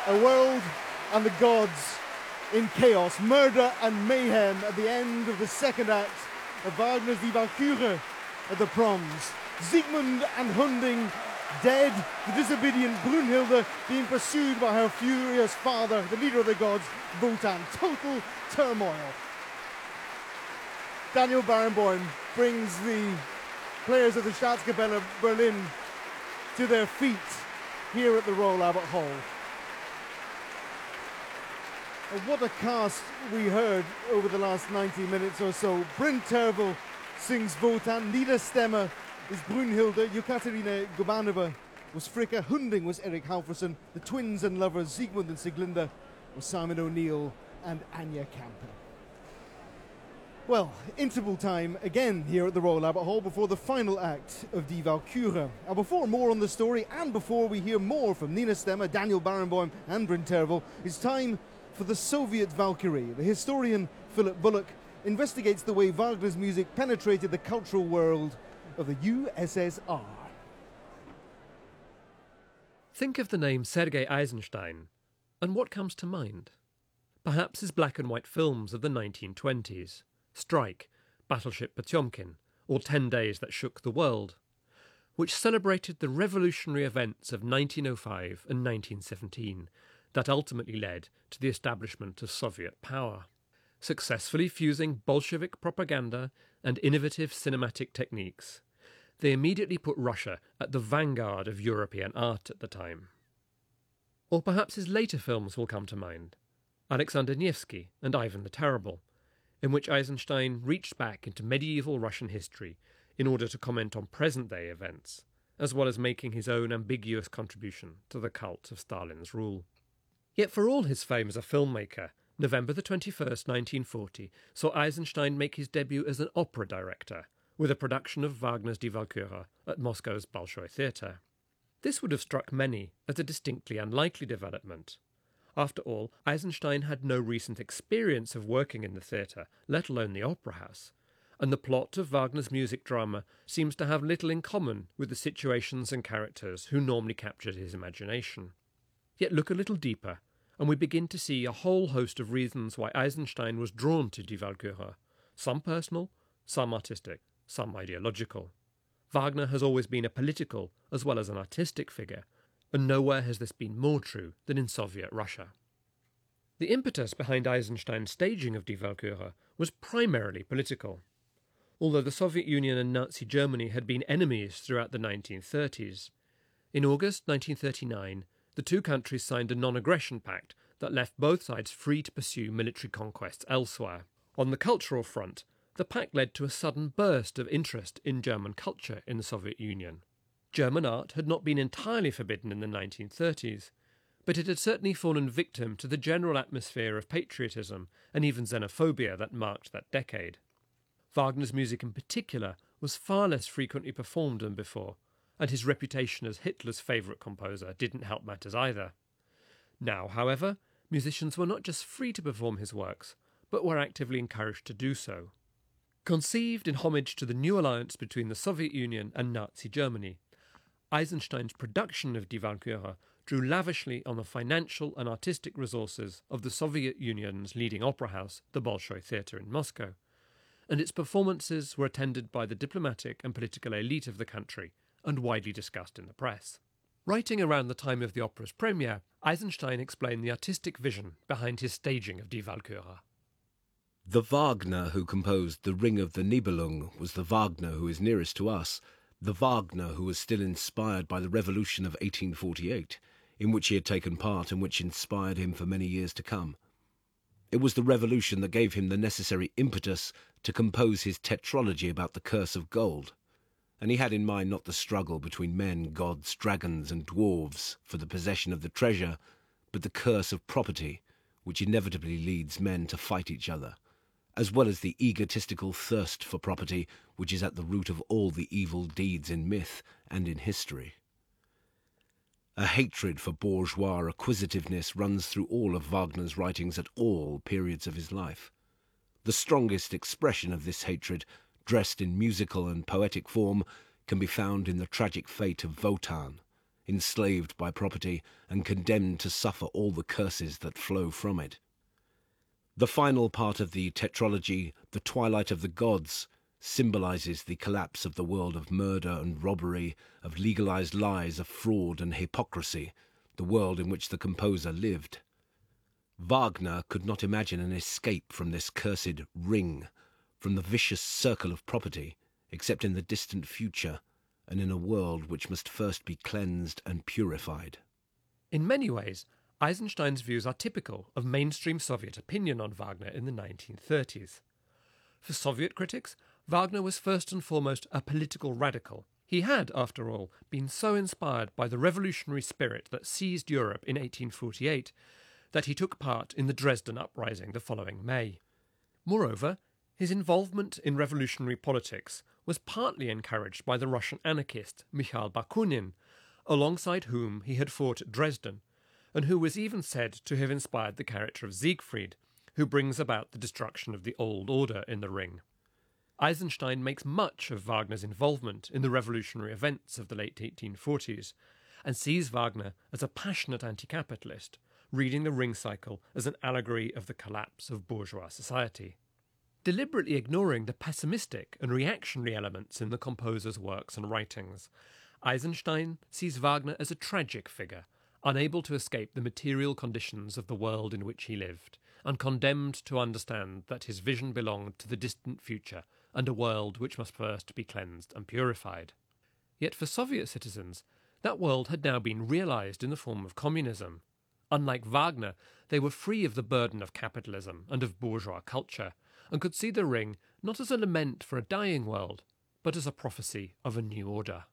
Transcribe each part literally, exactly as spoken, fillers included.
A world and the gods in chaos, murder and mayhem at the end of the second act of Wagner's Die Walküre at the Proms. Siegmund and Hunding dead, the disobedient Brünnhilde being pursued by her furious father, the leader of the gods, Wotan. Total turmoil. Daniel Barenboim brings the players of the Staatskapelle Berlin to their feet here at the Royal Albert Hall. And what a cast we heard over the last ninety minutes or so. Bryn Tervel sings Wotan, Nina Stemmer is Brünnhilde, Ekaterina Gobanova was Fricka, Hunding was Eric Halvorsen, the twins and lovers Siegmund and Sieglinde was Simon O'Neill and Anya Camper. Well, interval time again here at the Royal Albert Hall before the final act of Die Walküre. Now, before more on the story and before we hear more from Nina Stemmer, Daniel Barenboim and Bryn Tervel, it's time for the Soviet Valkyrie. The historian Philip Bullock investigates the way Wagner's music penetrated the cultural world of the U S S R. Think of the name Sergei Eisenstein, and what comes to mind? Perhaps his black and white films of the nineteen twenties, Strike, Battleship Potemkin, or Ten Days That Shook the World, which celebrated the revolutionary events of nineteen oh five and nineteen seventeen that ultimately led to the establishment of Soviet power, successfully fusing Bolshevik propaganda and innovative cinematic techniques. They immediately put Russia at the vanguard of European art at the time. Or perhaps his later films will come to mind, Alexander Nevsky and Ivan the Terrible, in which Eisenstein reached back into medieval Russian history in order to comment on present-day events, as well as making his own ambiguous contribution to the cult of Stalin's rule. Yet for all his fame as a filmmaker, November the twenty-first, nineteen forty, saw Eisenstein make his debut as an opera director, with a production of Wagner's Die Walküre at Moscow's Bolshoi Theatre. This would have struck many as a distinctly unlikely development. After all, Eisenstein had no recent experience of working in the theatre, let alone the opera house, and the plot of Wagner's music drama seems to have little in common with the situations and characters who normally captured his imagination. Yet look a little deeper, and we begin to see a whole host of reasons why Eisenstein was drawn to Die Walküre, some personal, some artistic, some ideological. Wagner has always been a political as well as an artistic figure, and nowhere has this been more true than in Soviet Russia. The impetus behind Eisenstein's staging of Die Walküre was primarily political. Although the Soviet Union and Nazi Germany had been enemies throughout the nineteen thirties, in August nineteen thirty-nine, the two countries signed a non-aggression pact that left both sides free to pursue military conquests elsewhere. On the cultural front, the pact led to a sudden burst of interest in German culture in the Soviet Union. German art had not been entirely forbidden in the nineteen thirties, but it had certainly fallen victim to the general atmosphere of patriotism and even xenophobia that marked that decade. Wagner's music in particular was far less frequently performed than before, and his reputation as Hitler's favourite composer didn't help matters either. Now, however, musicians were not just free to perform his works, but were actively encouraged to do so. Conceived in homage to the new alliance between the Soviet Union and Nazi Germany, Eisenstein's production of Die Walküre drew lavishly on the financial and artistic resources of the Soviet Union's leading opera house, the Bolshoi Theatre in Moscow, and its performances were attended by the diplomatic and political elite of the country and widely discussed in the press. Writing around the time of the opera's premiere, Eisenstein explained the artistic vision behind his staging of Die Walküre. The Wagner who composed The Ring of the Nibelung was the Wagner who is nearest to us, the Wagner who was still inspired by the revolution of eighteen forty-eight, in which he had taken part and which inspired him for many years to come. It was the revolution that gave him the necessary impetus to compose his tetralogy about the curse of gold, and he had in mind not the struggle between men, gods, dragons and dwarves for the possession of the treasure, but the curse of property, which inevitably leads men to fight each other, as well as the egotistical thirst for property which is at the root of all the evil deeds in myth and in history. A hatred for bourgeois acquisitiveness runs through all of Wagner's writings at all periods of his life. The strongest expression of this hatred, dressed in musical and poetic form, can be found in the tragic fate of Wotan, enslaved by property and condemned to suffer all the curses that flow from it. The final part of the tetralogy, The Twilight of the Gods, symbolizes the collapse of the world of murder and robbery, of legalized lies, of fraud and hypocrisy, the world in which the composer lived. Wagner could not imagine an escape from this cursed ring, from the vicious circle of property, except in the distant future, and in a world which must first be cleansed and purified. In many ways, Eisenstein's views are typical of mainstream Soviet opinion on Wagner in the nineteen thirties. For Soviet critics, Wagner was first and foremost a political radical. He had, after all, been so inspired by the revolutionary spirit that seized Europe in eighteen forty-eight that he took part in the Dresden uprising the following May. Moreover, his involvement in revolutionary politics was partly encouraged by the Russian anarchist Mikhail Bakunin, alongside whom he had fought at Dresden, and who was even said to have inspired the character of Siegfried, who brings about the destruction of the old order in the Ring. Eisenstein makes much of Wagner's involvement in the revolutionary events of the late eighteen forties, and sees Wagner as a passionate anti-capitalist, reading the Ring cycle as an allegory of the collapse of bourgeois society. Deliberately ignoring the pessimistic and reactionary elements in the composer's works and writings, Eisenstein sees Wagner as a tragic figure, unable to escape the material conditions of the world in which he lived, and condemned to understand that his vision belonged to the distant future and a world which must first be cleansed and purified. Yet for Soviet citizens, that world had now been realized in the form of communism. Unlike Wagner, they were free of the burden of capitalism and of bourgeois culture, and could see the Ring not as a lament for a dying world, but as a prophecy of a new order.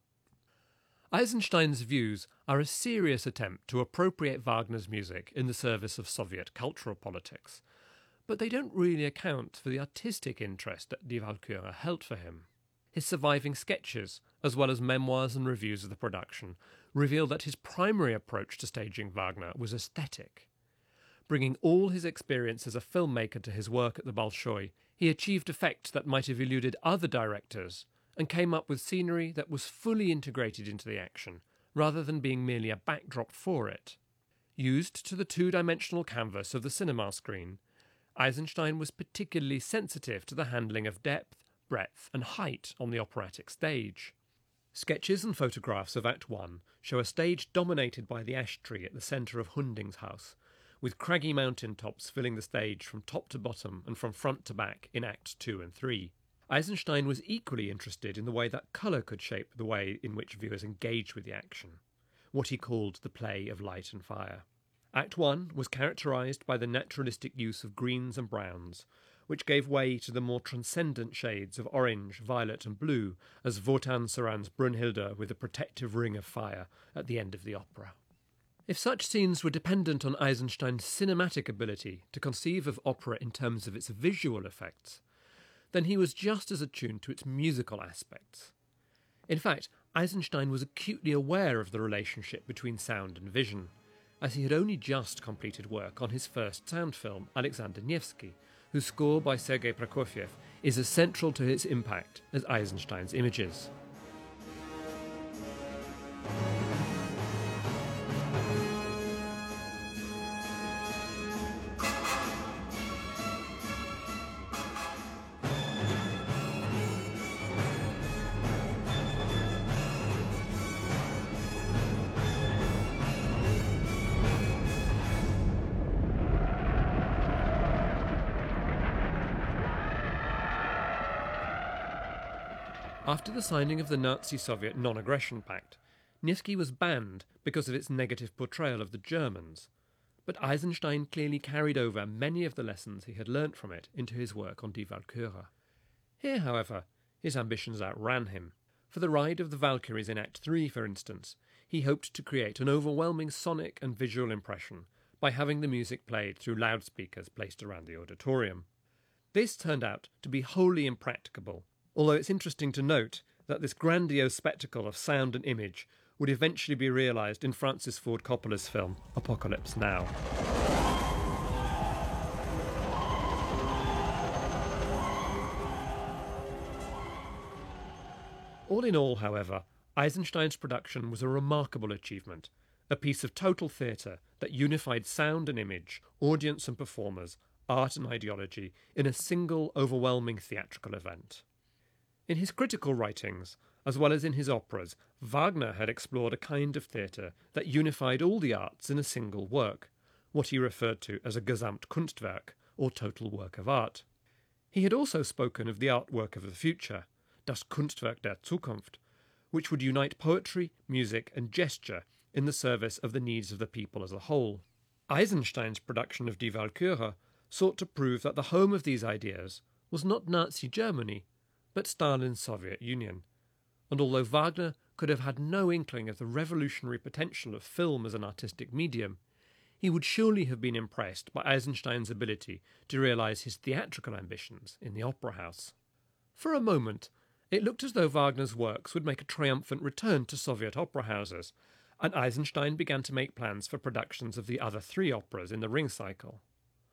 Eisenstein's views are a serious attempt to appropriate Wagner's music in the service of Soviet cultural politics, but they don't really account for the artistic interest that Die Walküre held for him. His surviving sketches, as well as memoirs and reviews of the production, reveal that his primary approach to staging Wagner was aesthetic. Bringing all his experience as a filmmaker to his work at the Bolshoi, he achieved effects that might have eluded other directors, and came up with scenery that was fully integrated into the action, rather than being merely a backdrop for it. Used to the two-dimensional canvas of the cinema screen, Eisenstein was particularly sensitive to the handling of depth, breadth and height on the operatic stage. Sketches and photographs of Act One show a stage dominated by the ash tree at the centre of Hunding's house, with craggy mountain tops filling the stage from top to bottom and from front to back in Acts Two and Three. Eisenstein was equally interested in the way that colour could shape the way in which viewers engaged with the action, what he called the play of light and fire. Act One was characterised by the naturalistic use of greens and browns, which gave way to the more transcendent shades of orange, violet and blue as Wotan surrounds Brunhilde with a protective ring of fire at the end of the opera. If such scenes were dependent on Eisenstein's cinematic ability to conceive of opera in terms of its visual effects, then he was just as attuned to its musical aspects. In fact, Eisenstein was acutely aware of the relationship between sound and vision, as he had only just completed work on his first sound film, Alexander Nevsky, whose score by Sergei Prokofiev is as central to its impact as Eisenstein's images. After the signing of the Nazi-Soviet Non-Aggression Pact, Nevsky was banned because of its negative portrayal of the Germans, but Eisenstein clearly carried over many of the lessons he had learnt from it into his work on Die Walküre. Here, however, his ambitions outran him. For the ride of the Valkyries in Act Three, for instance, he hoped to create an overwhelming sonic and visual impression by having the music played through loudspeakers placed around the auditorium. This turned out to be wholly impracticable, although it's interesting to note that this grandiose spectacle of sound and image would eventually be realised in Francis Ford Coppola's film Apocalypse Now. All in all, however, Eisenstein's production was a remarkable achievement, a piece of total theatre that unified sound and image, audience and performers, art and ideology in a single overwhelming theatrical event. In his critical writings, as well as in his operas, Wagner had explored a kind of theatre that unified all the arts in a single work, what he referred to as a Gesamtkunstwerk, or total work of art. He had also spoken of the artwork of the future, das Kunstwerk der Zukunft, which would unite poetry, music and gesture in the service of the needs of the people as a whole. Eisenstein's production of Die Walküre sought to prove that the home of these ideas was not Nazi Germany, but Stalin's Soviet Union. And although Wagner could have had no inkling of the revolutionary potential of film as an artistic medium, he would surely have been impressed by Eisenstein's ability to realise his theatrical ambitions in the opera house. For a moment, it looked as though Wagner's works would make a triumphant return to Soviet opera houses, and Eisenstein began to make plans for productions of the other three operas in the Ring cycle.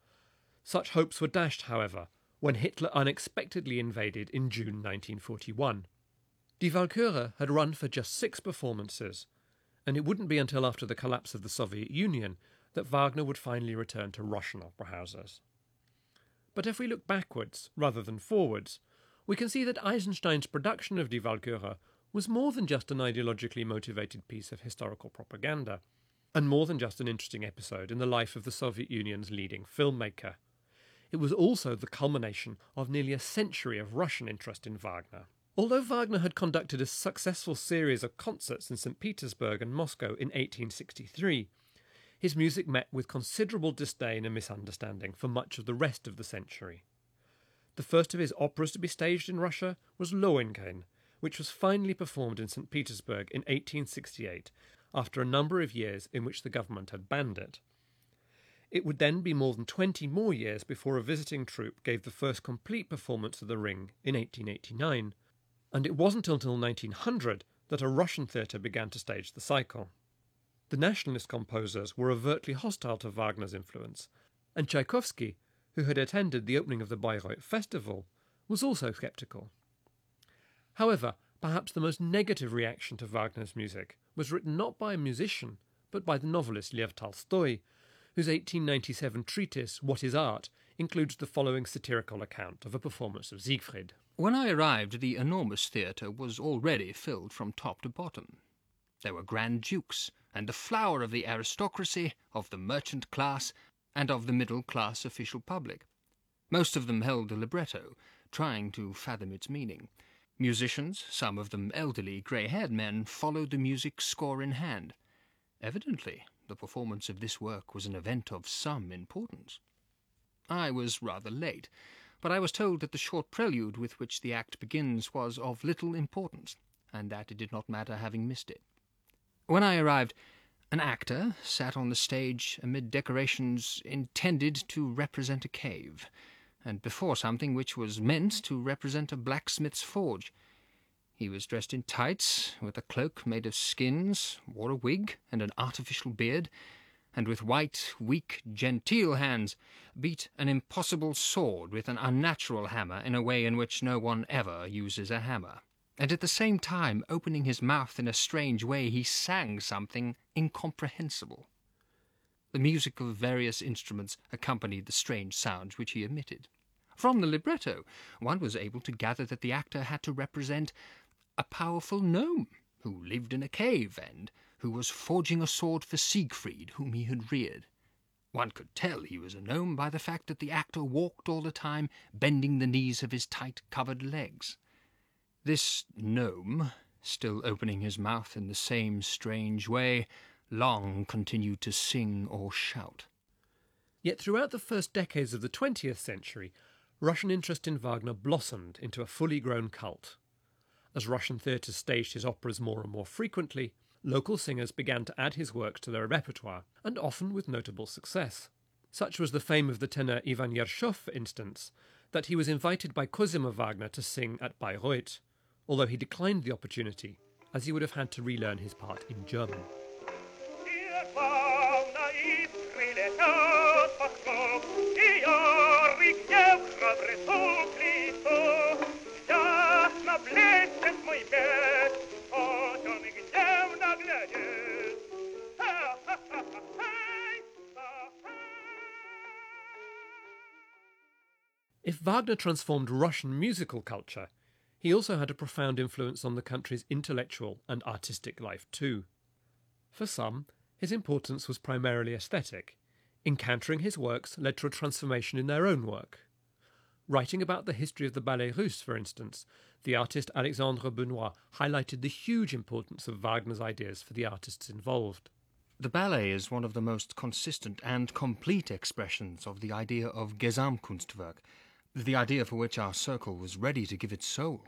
Such hopes were dashed, however, when Hitler unexpectedly invaded in June nineteen forty-one. Die Walküre had run for just six performances, and it wouldn't be until after the collapse of the Soviet Union that Wagner would finally return to Russian opera houses. But if we look backwards rather than forwards, we can see that Eisenstein's production of Die Walküre was more than just an ideologically motivated piece of historical propaganda, and more than just an interesting episode in the life of the Soviet Union's leading filmmaker. It was also the culmination of nearly a century of Russian interest in Wagner. Although Wagner had conducted a successful series of concerts in Saint Petersburg and Moscow in eighteen sixty-three, his music met with considerable disdain and misunderstanding for much of the rest of the century. The first of his operas to be staged in Russia was Lohengrin, which was finally performed in Saint Petersburg in eighteen sixty-eight, after a number of years in which the government had banned it. It would then be more than twenty more years before a visiting troupe gave the first complete performance of The Ring in eighteen eighty-nine, and it wasn't until nineteen hundred that a Russian theatre began to stage the cycle. The nationalist composers were overtly hostile to Wagner's influence, and Tchaikovsky, who had attended the opening of the Bayreuth Festival, was also sceptical. However, perhaps the most negative reaction to Wagner's music was written not by a musician, but by the novelist Lev Tolstoy, whose eighteen ninety-seven treatise, What is Art?, includes the following satirical account of a performance of Siegfried. When I arrived, the enormous theatre was already filled from top to bottom. There were grand dukes, and the flower of the aristocracy, of the merchant class, and of the middle-class official public. Most of them held a libretto, trying to fathom its meaning. Musicians, some of them elderly, grey-haired men, followed the music score in hand. Evidently, the performance of this work was an event of some importance. I was rather late, but I was told that the short prelude with which the act begins was of little importance, and that it did not matter having missed it. When I arrived, an actor sat on the stage amid decorations intended to represent a cave, and before something which was meant to represent a blacksmith's forge. He was dressed in tights, with a cloak made of skins, wore a wig and an artificial beard, and with white, weak, genteel hands, beat an impossible sword with an unnatural hammer in a way in which no one ever uses a hammer. And at the same time, opening his mouth in a strange way, he sang something incomprehensible. The music of various instruments accompanied the strange sounds which he emitted. From the libretto, one was able to gather that the actor had to represent a powerful gnome who lived in a cave and who was forging a sword for Siegfried, whom he had reared. One could tell he was a gnome by the fact that the actor walked all the time, bending the knees of his tight-covered legs. This gnome, still opening his mouth in the same strange way, long continued to sing or shout. Yet throughout the first decades of the twentieth century, Russian interest in Wagner blossomed into a fully grown cult. As Russian theatres staged his operas more and more frequently, local singers began to add his works to their repertoire, and often with notable success. Such was the fame of the tenor Ivan Yershov, for instance, that he was invited by Cosima Wagner to sing at Bayreuth, although he declined the opportunity, as he would have had to relearn his part in German. If Wagner transformed Russian musical culture, he also had a profound influence on the country's intellectual and artistic life too. For some, his importance was primarily aesthetic. Encountering his works led to a transformation in their own work. Writing about the history of the Ballet Russe, for instance, the artist Alexandre Benoit highlighted the huge importance of Wagner's ideas for the artists involved. The ballet is one of the most consistent and complete expressions of the idea of Gesamtkunstwerk, the idea for which our circle was ready to give its soul.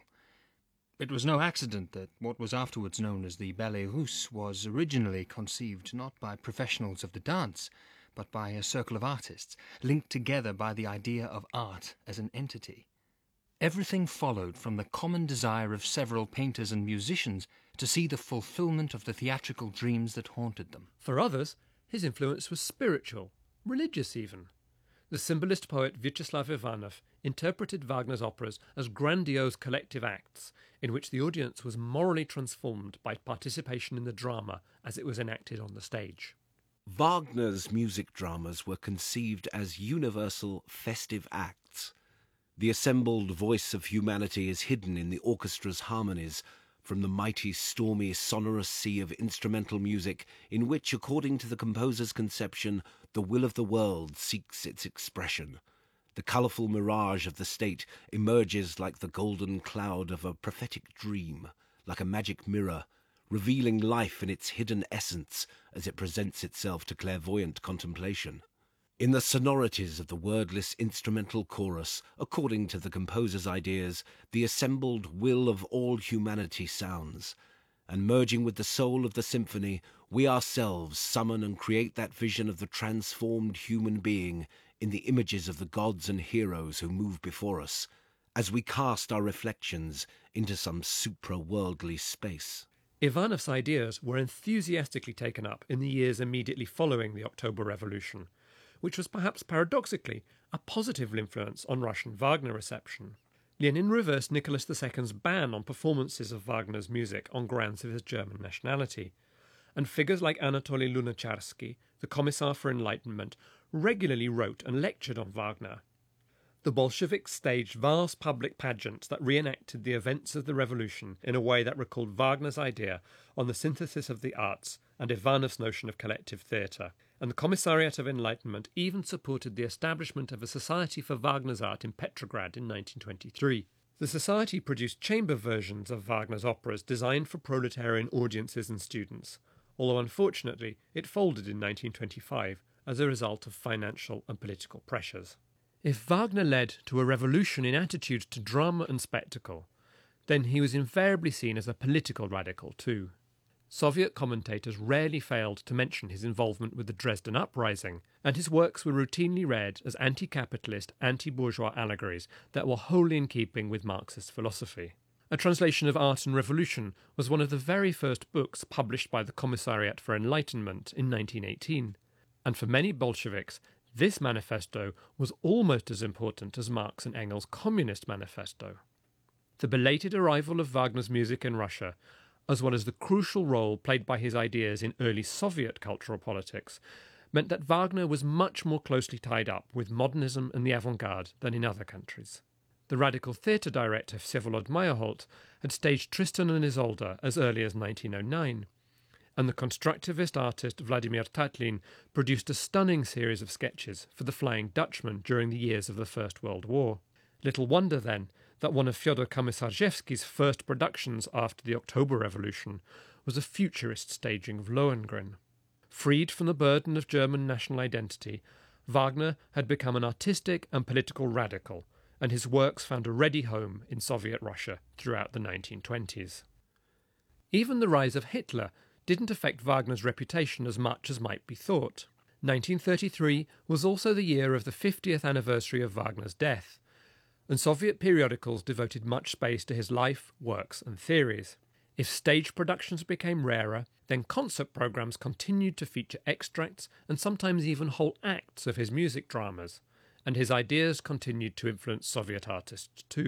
It was no accident that what was afterwards known as the Ballet Russe was originally conceived not by professionals of the dance, but by a circle of artists, linked together by the idea of art as an entity. Everything followed from the common desire of several painters and musicians to see the fulfillment of the theatrical dreams that haunted them. For others, his influence was spiritual, religious even. The symbolist poet Vyacheslav Ivanov interpreted Wagner's operas as grandiose collective acts in which the audience was morally transformed by participation in the drama as it was enacted on the stage. Wagner's music dramas were conceived as universal festive acts. The assembled voice of humanity is hidden in the orchestra's harmonies from the mighty, stormy, sonorous sea of instrumental music in which, according to the composer's conception, the will of the world seeks its expression. The colourful mirage of the state emerges like the golden cloud of a prophetic dream, like a magic mirror, revealing life in its hidden essence as it presents itself to clairvoyant contemplation. In the sonorities of the wordless instrumental chorus, according to the composer's ideas, the assembled will of all humanity sounds, and merging with the soul of the symphony, we ourselves summon and create that vision of the transformed human being in the images of the gods and heroes who move before us, as we cast our reflections into some supra-worldly space. Ivanov's ideas were enthusiastically taken up in the years immediately following the October Revolution, which was perhaps paradoxically a positive influence on Russian Wagner reception. Lenin reversed Nicholas the Second's ban on performances of Wagner's music on grounds of his German nationality, and figures like Anatoly Lunacharsky, the Commissar for Enlightenment, regularly wrote and lectured on Wagner. The Bolsheviks staged vast public pageants that reenacted the events of the revolution in a way that recalled Wagner's idea on the synthesis of the arts and Ivanov's notion of collective theatre, and the Commissariat of Enlightenment even supported the establishment of a Society for Wagner's Art in Petrograd in nineteen twenty-three. The society produced chamber versions of Wagner's operas designed for proletarian audiences and students, although unfortunately it folded in nineteen twenty-five as a result of financial and political pressures. If Wagner led to a revolution in attitudes to drama and spectacle, then he was invariably seen as a political radical too. Soviet commentators rarely failed to mention his involvement with the Dresden Uprising, and his works were routinely read as anti-capitalist, anti-bourgeois allegories that were wholly in keeping with Marxist philosophy. A translation of Art and Revolution was one of the very first books published by the Commissariat for Enlightenment in nineteen eighteen, and for many Bolsheviks, this manifesto was almost as important as Marx and Engels' Communist Manifesto. The belated arrival of Wagner's music in Russia, as well as the crucial role played by his ideas in early Soviet cultural politics, meant that Wagner was much more closely tied up with modernism and the avant-garde than in other countries. The radical theatre director Vsevolod Meyerhold had staged Tristan and Isolde as early as nineteen oh nine, and the constructivist artist Vladimir Tatlin produced a stunning series of sketches for the Flying Dutchman during the years of the First World War. Little wonder, then, that one of Fyodor Komisarjevsky's first productions after the October Revolution was a futurist staging of Lohengrin. Freed from the burden of German national identity, Wagner had become an artistic and political radical, and his works found a ready home in Soviet Russia throughout the nineteen twenties. Even the rise of Hitler didn't affect Wagner's reputation as much as might be thought. nineteen thirty-three was also the year of the fiftieth anniversary of Wagner's death, and Soviet periodicals devoted much space to his life, works and theories. If stage productions became rarer, then concert programs continued to feature extracts and sometimes even whole acts of his music dramas, and his ideas continued to influence Soviet artists too.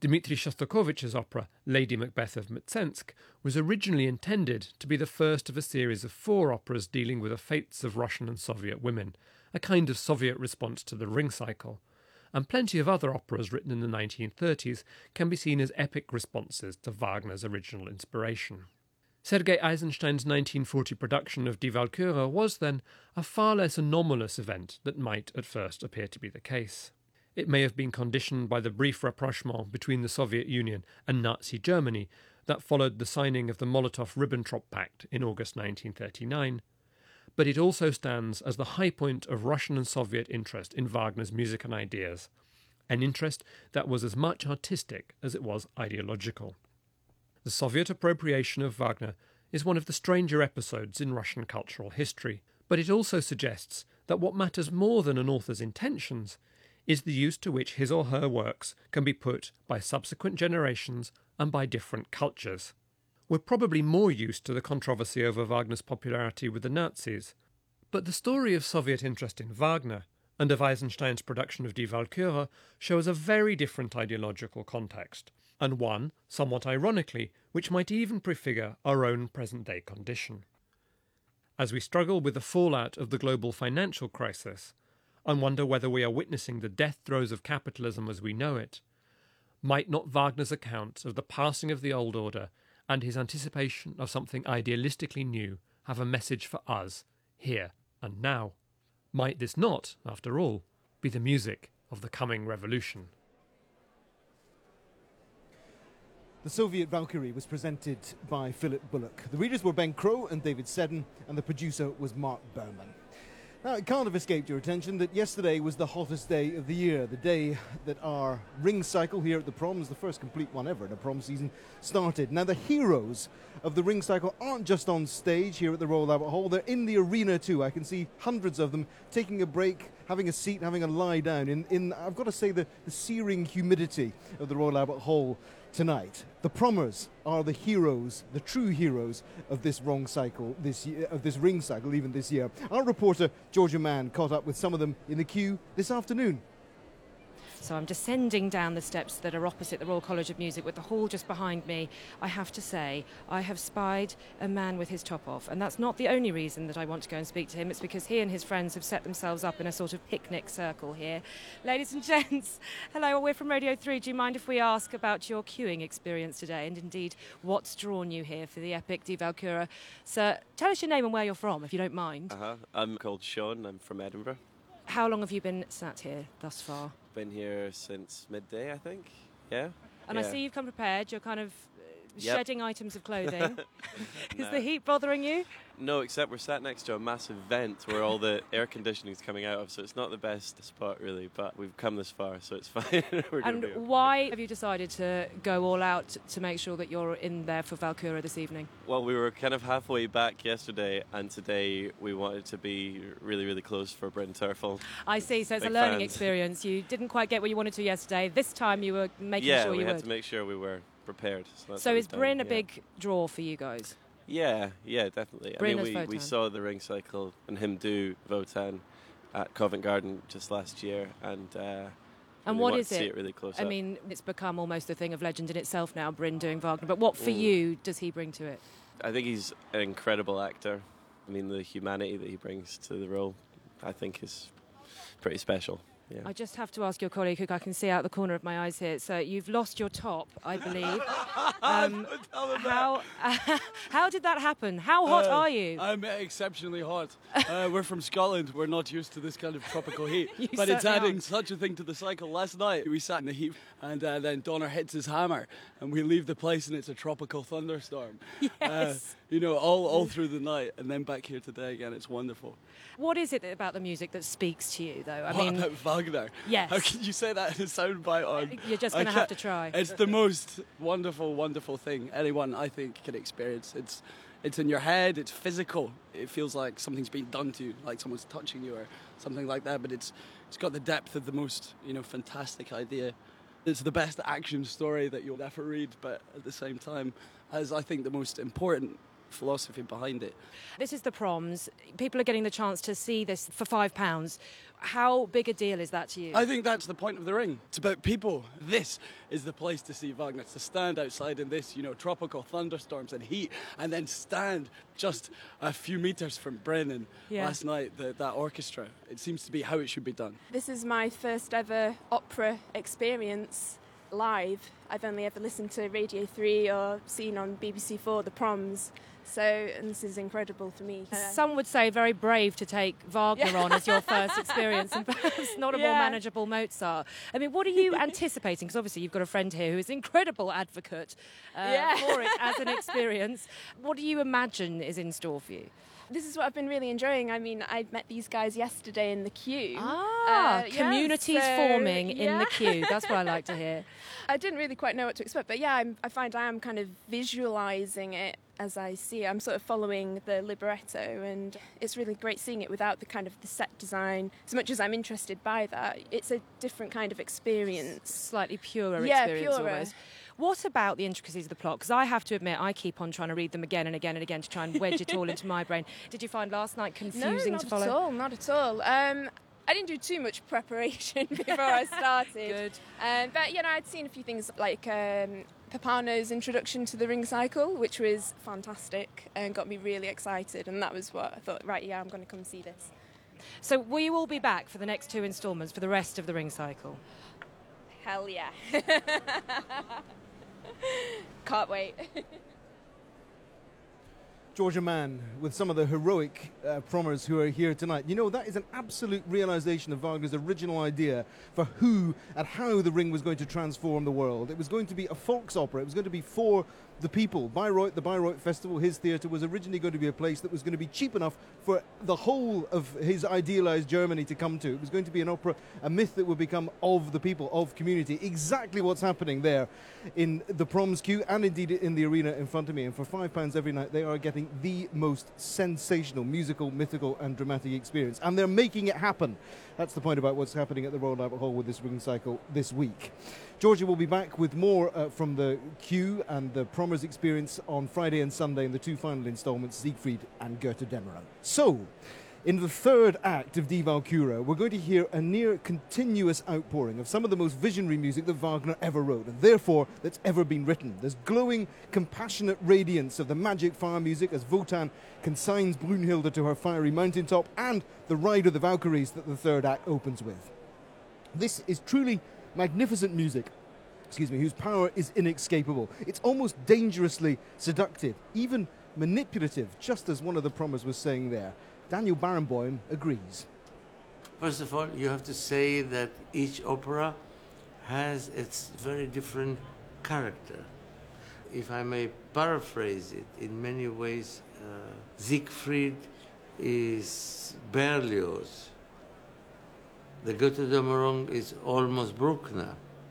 Dmitri Shostakovich's opera Lady Macbeth of Mtsensk was originally intended to be the first of a series of four operas dealing with the fates of Russian and Soviet women, a kind of Soviet response to the Ring Cycle, and plenty of other operas written in the nineteen thirties can be seen as epic responses to Wagner's original inspiration. Sergei Eisenstein's nineteen forty production of Die Walküre was, then, a far less anomalous event than might at first appear to be the case. It may have been conditioned by the brief rapprochement between the Soviet Union and Nazi Germany that followed the signing of the Molotov-Ribbentrop Pact in August nineteen thirty-nine, but it also stands as the high point of Russian and Soviet interest in Wagner's music and ideas, an interest that was as much artistic as it was ideological. The Soviet appropriation of Wagner is one of the stranger episodes in Russian cultural history, but it also suggests that what matters more than an author's intentions is the use to which his or her works can be put by subsequent generations and by different cultures. We're probably more used to the controversy over Wagner's popularity with the Nazis, but the story of Soviet interest in Wagner and of Eisenstein's production of Die Walküre shows a very different ideological context, and one, somewhat ironically, which might even prefigure our own present-day condition. As we struggle with the fallout of the global financial crisis, and wonder whether we are witnessing the death throes of capitalism as we know it, might not Wagner's account of the passing of the old order and his anticipation of something idealistically new have a message for us, here and now? Might this not, after all, be the music of the coming revolution? The Soviet Valkyrie was presented by Philip Bullock. The readers were Ben Crow and David Seddon, and the producer was Mark Berman. Now, it can't have escaped your attention that yesterday was the hottest day of the year, the day that our Ring Cycle here at the Proms, the first complete one ever in a prom season, started. Now, the heroes of the Ring Cycle aren't just on stage here at the Royal Albert Hall, they're in the arena too. I can see hundreds of them taking a break, having a seat, having a lie down in, in I've got to say, the, the searing humidity of the Royal Albert Hall tonight. The Prommers are the heroes, the true heroes of this wrong cycle, this year, of this Ring Cycle, even this year. Our reporter Georgia Mann caught up with some of them in the queue this afternoon. So I'm descending down the steps that are opposite the Royal College of Music with the hall just behind me. I have to say, I have spied a man with his top off, and that's not the only reason that I want to go and speak to him. It's because he and his friends have set themselves up in a sort of picnic circle here. Ladies and gents, hello, we're from Radio three. Do you mind if we ask about your queuing experience today, and indeed what's drawn you here for the epic Die Walküre? Sir, tell us your name and where you're from, if you don't mind. Uh-huh. I'm called Sean. I'm from Edinburgh. How long have you been sat here thus far? Been here since midday, I think. Yeah. And yeah. I see you've come prepared. You're kind of uh, Yep. shedding items of clothing. Is No. the heat bothering you? No, except we're sat next to a massive vent where all the air conditioning's coming out of, so it's not the best spot really, but we've come this far, so it's fine. We're gonna And be okay. why have you decided to go all out to make sure that you're in there for Walküre this evening? Well, we were kind of halfway back yesterday, and today we wanted to be really, really close for Bryn Terfel. I see, so it's a Big learning fans. experience. You didn't quite get what you wanted to yesterday. This time you were making Yeah, sure we you had would. to make sure we were prepared. So, that's So what is we've done, Bryn a yeah. big draw for you guys? Yeah, yeah, definitely. Bryn I as mean, we, we Wotan. saw the Ring Cycle and him do Wotan at Covent Garden just last year, and uh, And really what wanted is to see it? it really close I up. mean, it's become almost a thing of legend in itself now, Bryn doing Wagner. But what for Mm. you does he bring to it? I think he's an incredible actor. I mean, the humanity that he brings to the role, I think, is pretty special. Yeah. I just have to ask your colleague, who I can see out the corner of my eyes here. So you've lost your top, I believe. Um, how how did that happen? How hot Uh, are you? I'm exceptionally hot. Uh, we're from Scotland. We're not used to this kind of tropical heat. You but it's certainly adding aren't. such a thing to the cycle. Last night we sat in the heat, and uh, then Donner hits his hammer, and we leave the place, and it's a tropical thunderstorm. Yes. Uh, you know, all, all through the night, and then back here today again. It's wonderful. What is it about the music that speaks to you, though? I what mean, about Wagner? yes. How can you say that in a soundbite on? You're just I going to have to can't- try. It's the most wonderful, wonderful thing anyone, I think, can experience. It's it's in your head, it's physical. It feels like something's been done to you, like someone's touching you or something like that, but it's it's got the depth of the most, you know, fantastic idea. It's the best action story that you'll ever read, but at the same time, as I think the most important philosophy behind it. This is the Proms. People are getting the chance to see this for five pounds. How big a deal is that to you? I think that's the point of the ring. It's about people. This is the place to see Wagner, to stand outside in this, you know, tropical thunderstorms and heat, and then stand just a few metres from Brennan Yeah. last night, the, that orchestra. It seems to be how it should be done. This is my first ever opera experience live. I've only ever listened to Radio three or seen on B B C four the Proms. So, and this is incredible for me. Uh, Some would say very brave to take Wagner Yeah. on as your first experience, and perhaps not a more Yeah. manageable Mozart. I mean, what are you anticipating? Because obviously you've got a friend here who is an incredible advocate uh, Yeah. for it as an experience. What do you imagine is in store for you? This is what I've been really enjoying. I mean, I met these guys yesterday in the queue. Ah, Uh, yeah, communities so, forming in yeah. the queue. That's what I like to hear. I didn't really quite know what to expect, but yeah, I'm, I find I am kind of visualising it as I see it. I'm sort of following the libretto, and it's really great seeing it without the kind of the set design. As much as I'm interested by that, it's a different kind of experience. Slightly purer Yeah, experience purer. almost. What about the intricacies of the plot? Because I have to admit, I keep on trying to read them again and again and again to try and wedge it all into my brain. Did you find last night confusing no, not to follow? at all, not at all. Um, I didn't do too much preparation before I started. Good. Um, but, you know, I'd seen a few things like um, Papano's introduction to the ring cycle, which was fantastic and got me really excited. And that was what I thought, right, yeah, I'm going to come see this. So will you all be back for the next two instalments for the rest of the ring cycle? Hell yeah. Can't wait. Georgia Mann with some of the heroic uh, promers who are here tonight. You know, that is an absolute realization of Wagner's original idea for who and how the ring was going to transform the world. It was going to be a folks opera. It was going to be for the people. Bayreuth, the Bayreuth Festival, his theatre, was originally going to be a place that was going to be cheap enough for the whole of his idealized Germany to come to. It was going to be an opera, a myth that would become of the people, of community. Exactly what's happening there in the Proms queue and indeed in the arena in front of me. And for five pounds every night, they are getting the most sensational musical, mythical and dramatic experience. And they're making it happen. That's the point about what's happening at the Royal Albert Hall with this ring cycle this week. Georgia will be back with more uh, from the queue and the Promers experience on Friday and Sunday in the two final instalments, Siegfried and Goethe Dämmerung. So, in the third act of Die Walküre, we're going to hear a near continuous outpouring of some of the most visionary music that Wagner ever wrote, and therefore that's ever been written. There's glowing, compassionate radiance of the magic fire music as Wotan consigns Brünnhilde to her fiery mountaintop, and the ride of the Valkyries that the third act opens with. This is truly magnificent music, excuse me, whose power is inescapable. It's almost dangerously seductive, even manipulative, just as one of the Promers was saying there. Daniel Barenboim agrees. First of all, you have to say that each opera has its very different character. If I may paraphrase it, in many ways, uh, Siegfried is Berlioz. The Goethe Dämmerung is almost Bruckner.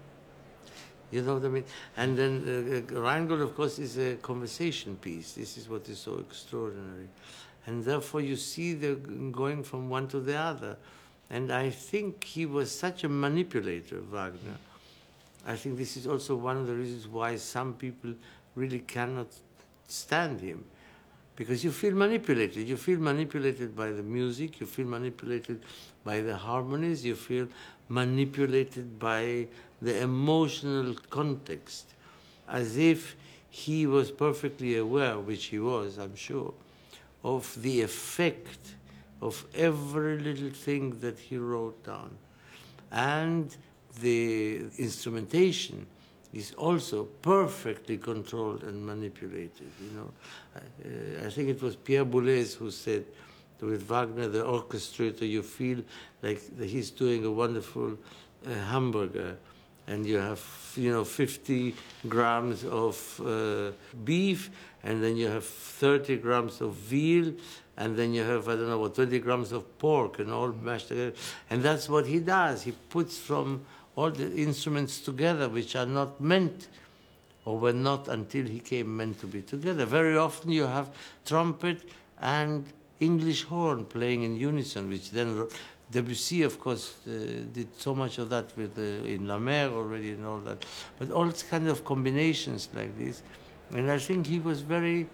You know what I mean? And then uh, Rheingold, of course, is a conversation piece. This is what is so extraordinary. And therefore you see the going from one to the other. And I think he was such a manipulator, Wagner. I think this is also one of the reasons why some people really cannot stand him. Because you feel manipulated. You feel manipulated by the music, you feel manipulated by the harmonies, you feel manipulated by the emotional context. As if he was perfectly aware, which he was, I'm sure, of the effect of every little thing that he wrote down. And the instrumentation is also perfectly controlled and manipulated, you know. Uh, I think it was Pierre Boulez who said, with Wagner, the orchestrator, you feel like he's doing a wonderful uh, hamburger, and you have, you know, fifty grams of uh, beef, and then you have thirty grams of veal, and then you have, I don't know, what, twenty grams of pork, and all mashed together. And that's what he does. He puts from all the instruments together, which are not meant, or were not until he came meant to be together. Very often you have trumpet and English horn playing in unison, which then Debussy, of course, uh, did so much of that with uh, in La Mer already and all that. But all kind of combinations like this. And I think he was very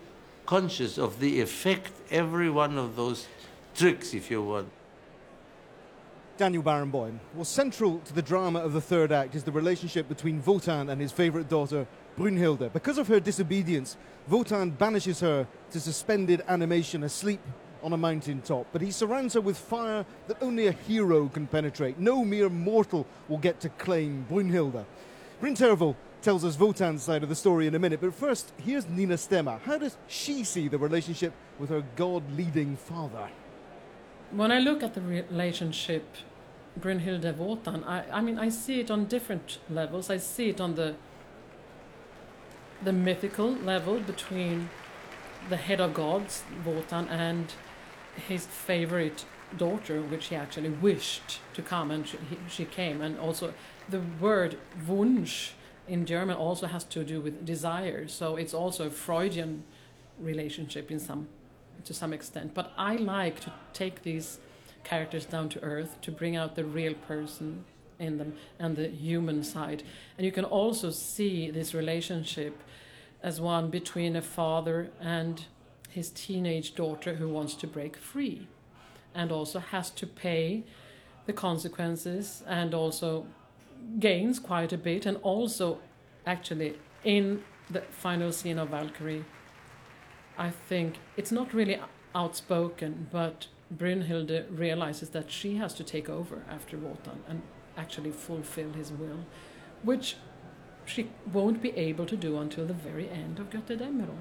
conscious of the effect every one of those tricks, if you want. Daniel Barenboim. Well, central to the drama of the third act is the relationship between Wotan and his favourite daughter, Brunhilde. Because of her disobedience, Wotan banishes her to suspended animation asleep on a mountain top. But he surrounds her with fire that only a hero can penetrate. No mere mortal will get to claim Brunhilde. Bryn Tervel tells us Wotan's side of the story in a minute. But first, here's Nina Stemmer. How does she see the relationship with her God-leading father? When I look at the relationship Brunhilde Wotan, I, I mean, I see it on different levels. I see it on the the mythical level between the head of gods, Wotan, and his favorite daughter, which he actually wished to come, and she, he, she came. And also the word Wunsch in German also has to do with desire, so it's also a Freudian relationship in some to some extent. But I like to take these characters down to earth, to bring out the real person in them and the human side. And you can also see this relationship as one between a father and his teenage daughter who wants to break free and also has to pay the consequences and also gains quite a bit. And also actually in the final scene of Valkyrie, I think it's not really outspoken, but Brunhilde realizes that she has to take over after Wotan and actually fulfill his will, which she won't be able to do until the very end of Götterdämmerung.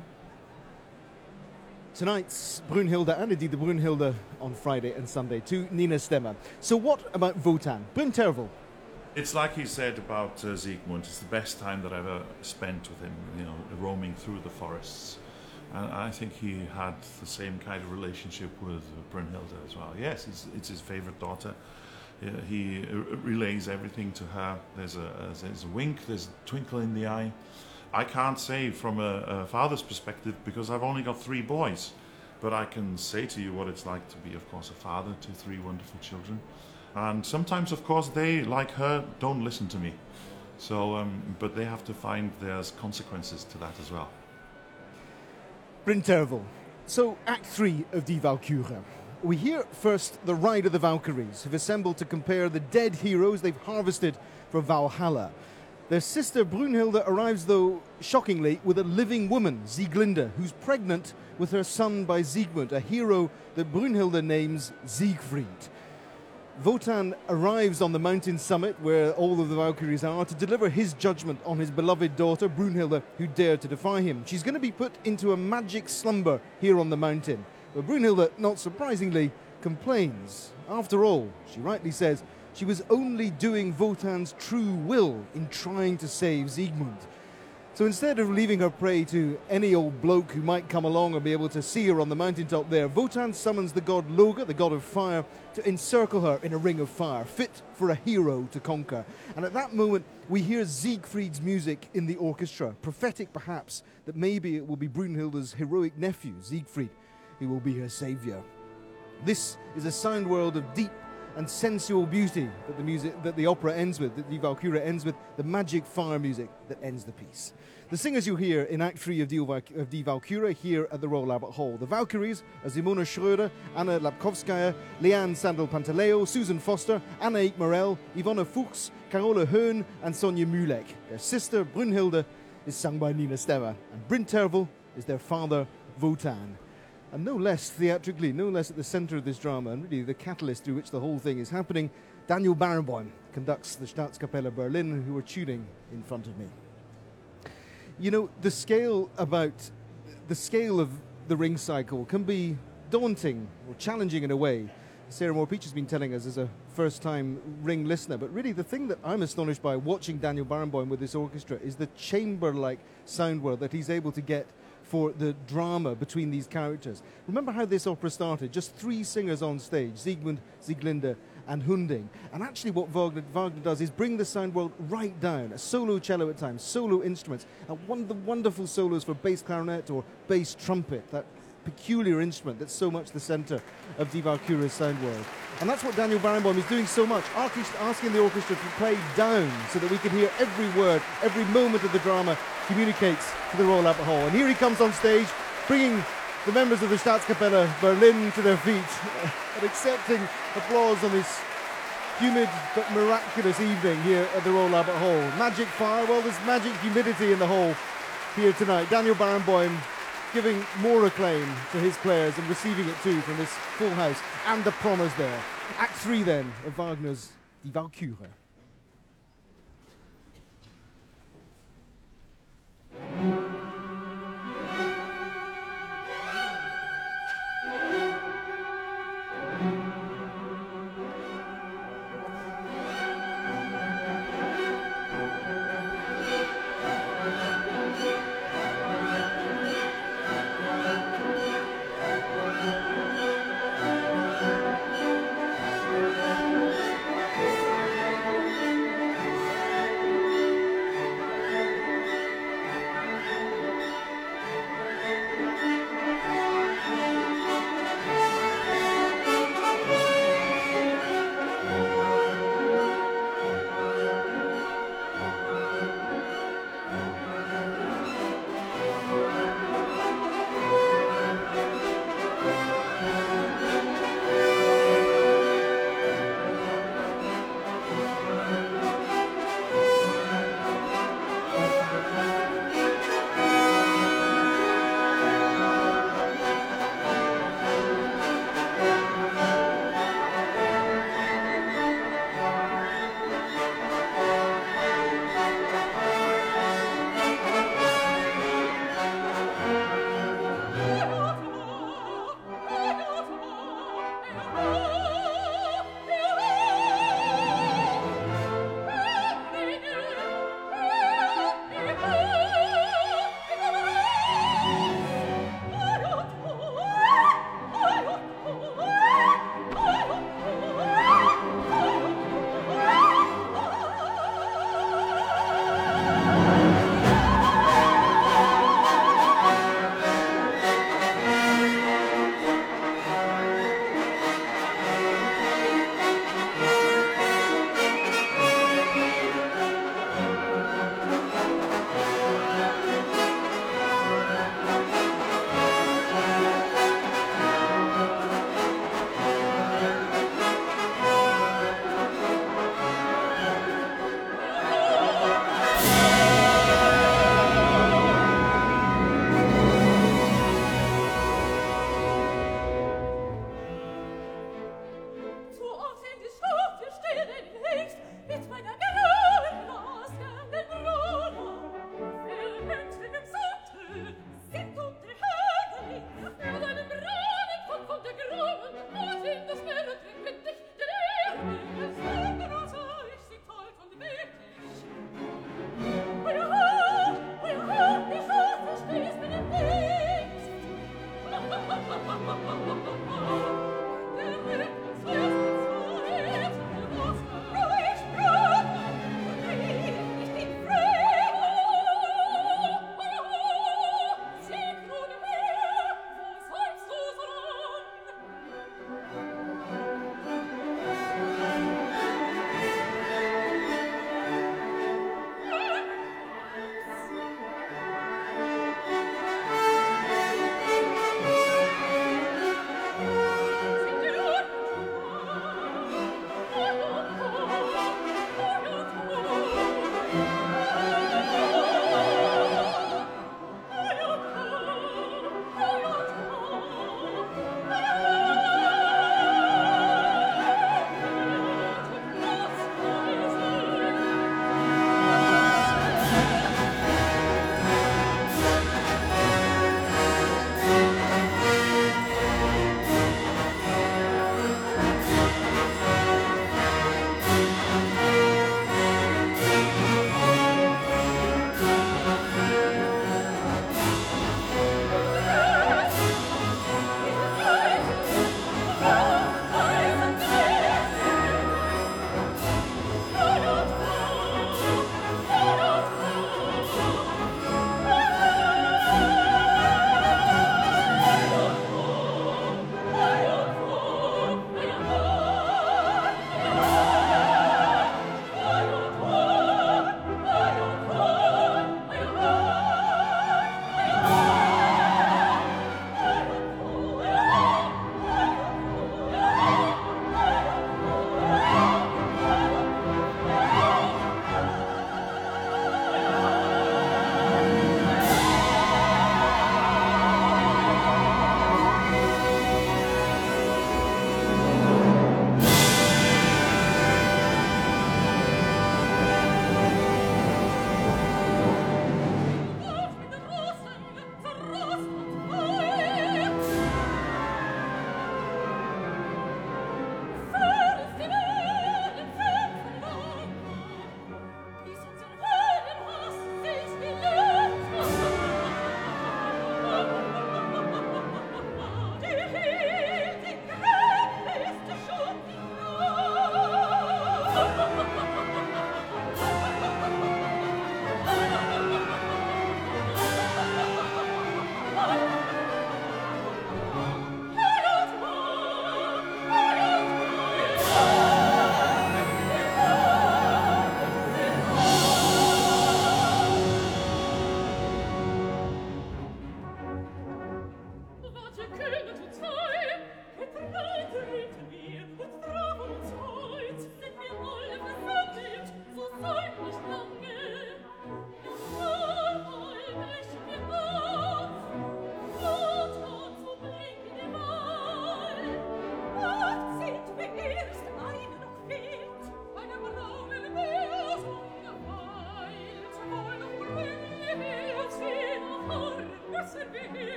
Tonight's Brunhilde, and indeed the Brunhilde on Friday and Sunday, to Nina Stemmer. So what about Wotan? Bryn Tervel. It's like he said about uh, Siegmund. It's the best time that I've ever spent with him, you know, roaming through the forests. And I think he had the same kind of relationship with Brunhilde as well. Yes, it's, it's his favorite daughter. Uh, he uh, relays everything to her. There's a, a, there's a wink, there's a twinkle in the eye. I can't say from a, a father's perspective because I've only got three boys. But I can say to you what it's like to be, of course, a father to three wonderful children. And sometimes, of course, they, like her, don't listen to me. So, um, but they have to find there's consequences to that as well. Bryn Tervel. So, Act three of Die Walküre. We hear first the Ride of the Valkyries, who've assembled to compare the dead heroes they've harvested for Valhalla. Their sister Brunhilde arrives, though, shockingly, with a living woman, Sieglinde, who's pregnant with her son by Siegmund, a hero that Brunhilde names Siegfried. Wotan arrives on the mountain summit where all of the Valkyries are to deliver his judgment on his beloved daughter, Brunhilde, who dared to defy him. She's going to be put into a magic slumber here on the mountain. But Brunhilde, not surprisingly, complains. After all, she rightly says, she was only doing Wotan's true will in trying to save Siegmund. So instead of leaving her prey to any old bloke who might come along and be able to see her on the mountaintop there, Wotan summons the god Loge, the god of fire, to encircle her in a ring of fire, fit for a hero to conquer. And at that moment, we hear Siegfried's music in the orchestra, prophetic perhaps that maybe it will be Brunhilde's heroic nephew, Siegfried, who will be her saviour. This is a sound world of deep and sensual beauty that the music that the opera ends with, that Die Walküre ends with, the magic fire music that ends the piece. The singers you hear in Act three of Die Walküre here at the Royal Albert Hall. The Valkyries are Simone Schröder, Anna Lapkowskaja, Leanne Sandel-Pantaleo, Susan Foster, Anna Morel, Ivona Fuchs, Carola Höhn and Sonja Mulek. Their sister Brunhilde is sung by Nina Stemmer, and Bryn Tervel is their father Wotan. And no less theatrically, no less at the centre of this drama, and really the catalyst through which the whole thing is happening, Daniel Barenboim conducts the Staatskapelle Berlin, who are tuning in front of me. You know, the scale about the scale of the ring cycle can be daunting or challenging in a way. Sarah Moore-Peach has been telling us as a first-time ring listener, but really the thing that I'm astonished by watching Daniel Barenboim with this orchestra is the chamber-like sound world that he's able to get for the drama between these characters. Remember how this opera started? Just three singers on stage, Siegmund, Sieglinde and Hunding. And actually what Wagner, Wagner does is bring the sound world right down, a solo cello at times, solo instruments, and one of the wonderful solos for bass clarinet or bass trumpet, that peculiar instrument that's so much the centre of Die Walküre's sound world. And that's what Daniel Barenboim is doing so much, asking the orchestra to play down so that we can hear every word, every moment of the drama communicates to the Royal Albert Hall. And here he comes on stage, bringing the members of the Staatskapelle Berlin to their feet and accepting applause on this humid but miraculous evening here at the Royal Albert Hall. Magic fire, well, there's magic humidity in the hall here tonight. Daniel Barenboim giving more acclaim to his players and receiving it too from this full house, and the promise there. Act three then of Wagner's Die Walküre.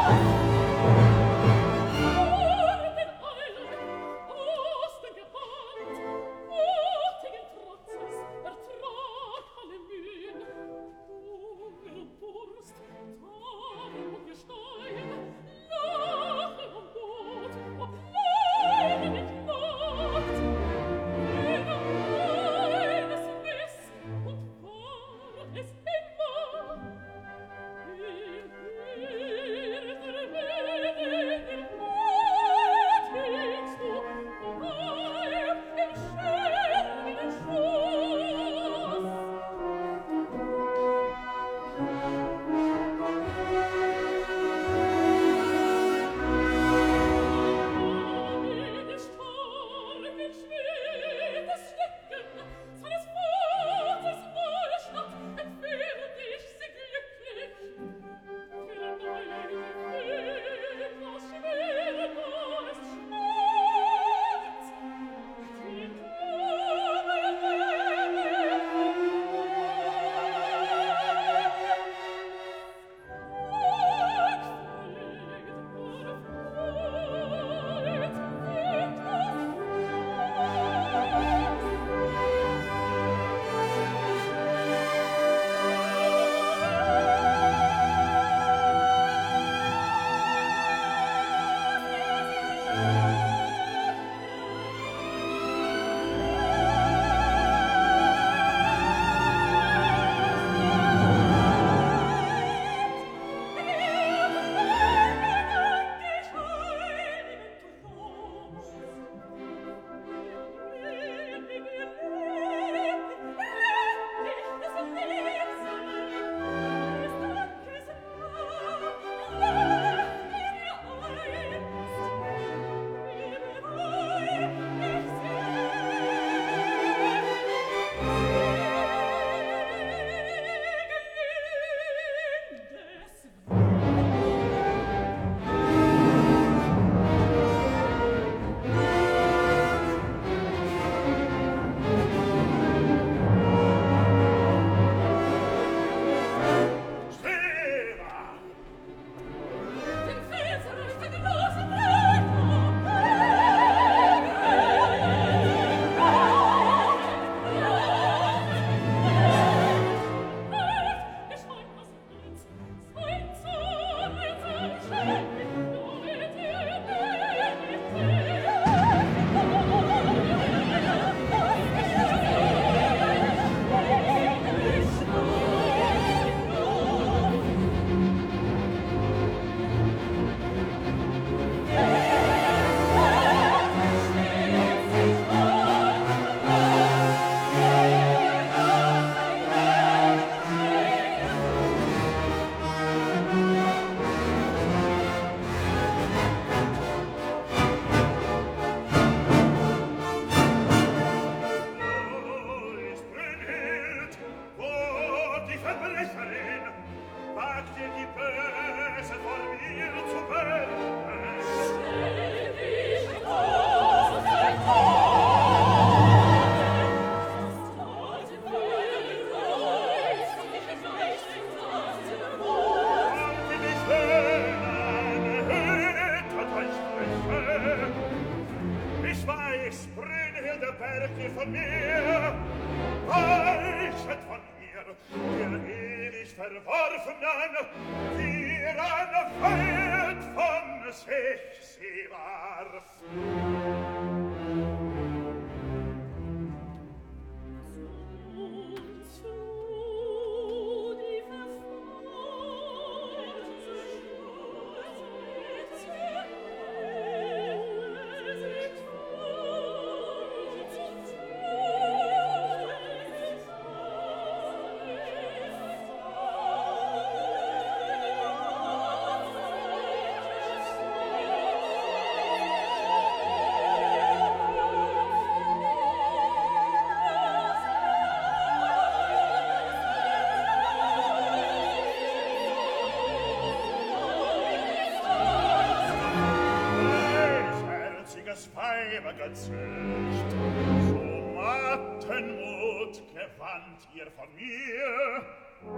Zücht, so matten Mut gewandt ihr von mir,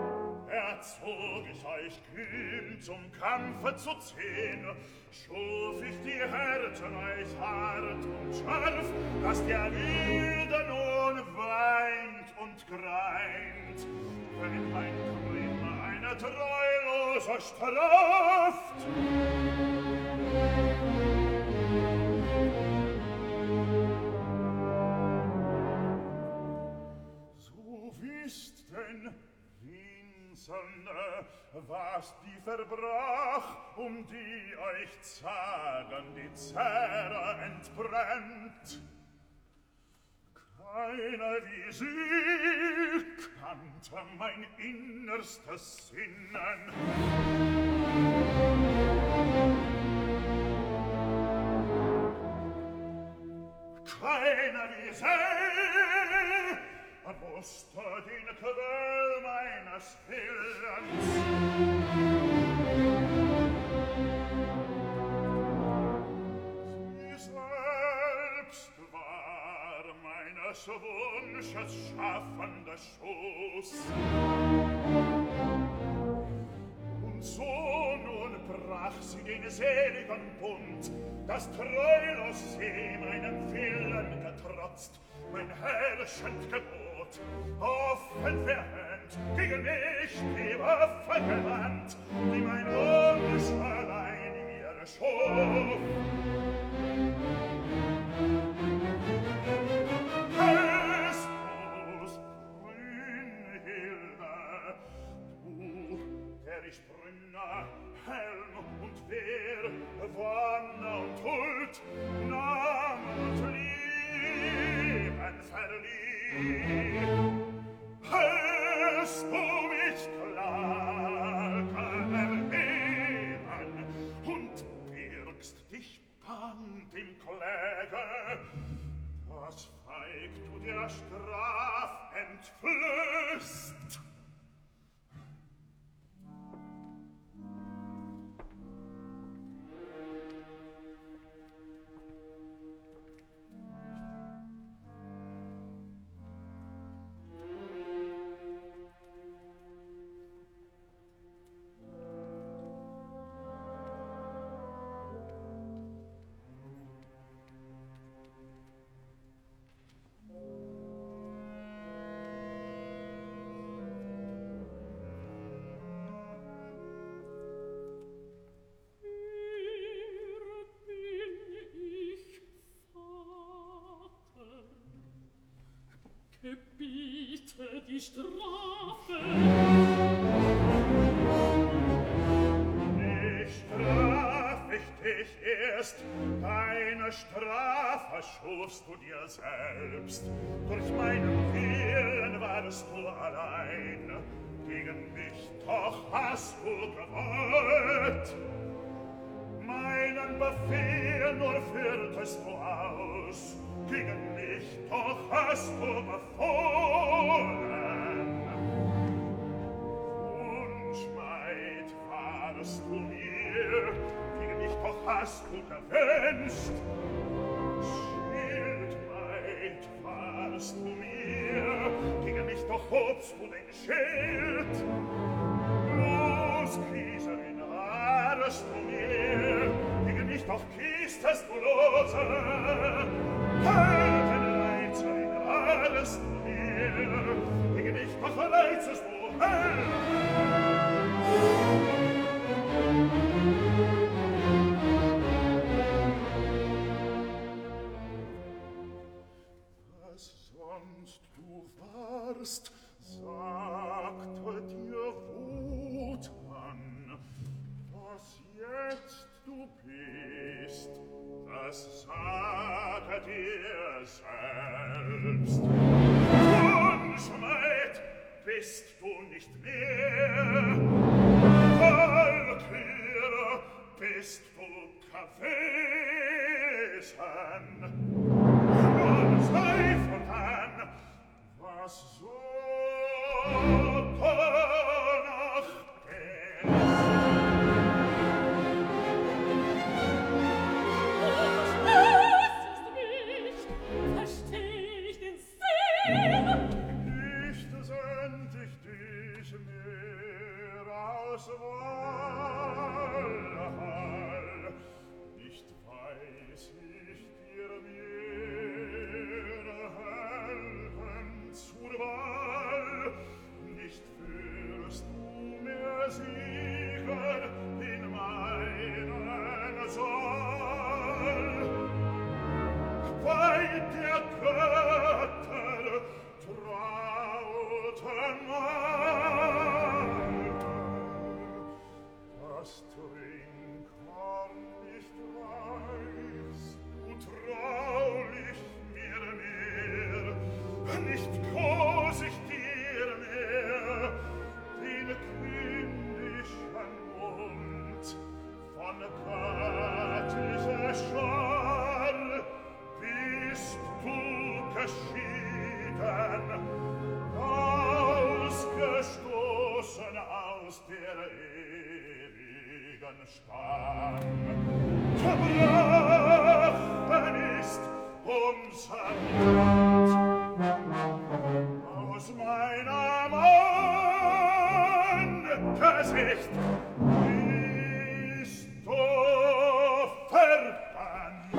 erzog ich euch kühn zum Kampfe zu ziehen, schuf ich die Härten euch hart und scharf, dass der Wilde nun weint und greint, wenn mein Grimm eine Treulose straft. So wisst denn, Winzelne, was die verbrach, um die euch zagen die Zähre entbrennt. Keiner wie sie kannte mein innerstes Sinnen. Keiner wie sie wusste den Quell meines Willens. Sie selbst war meines Wunsches schaffender Schoß. Und so nun brach sie den seligen Bund, dass treulos sie meinem Willen getrotzt, mein herrschend Gebot, offen verhängt, gegen mich die Waffe gewandt, die mein Wunsch allein ihr schob. Jesus, Brünnhilde, du, der ich Brünner, Helm und Wehr, Wanne und Huld, Namen und Leben verlieh. Hörst du mich klagen erheben und birgst dich band im Kläge, was feig du der Straf entflößt. Gebiete die Strafe. Nicht straf ich dich erst, deine Strafe schufst du dir selbst. Durch meinen Willen warst du allein, gegen mich doch hast du gewollt. Meinen Befehl nur führtest du aus, gegen mich doch hast du befohlen. Unschmeid warst du mir, gegen mich doch hast du gewünscht. Schildmaid warst du mir, gegen mich doch hobst du den Schild. Loskrieserin warst du mir, gegen mich doch kiestest du lose. Heldenreitzerin warst du mir, gegen mich doch reizest du hell. Was sonst du warst, sagte dir Wut an, was jetzt du bist, das sage dir selbst. Unschmeid bist du nicht mehr, Walküre bist du gewesen. Nun sei fortan, was so danach Nicht send ich dich mehr, geschah, bist du geschieden, ausgestoßen aus der ewigen Stamm. Gebrochen ist unser Land, aus meiner Mann Gesicht bist du verbannt.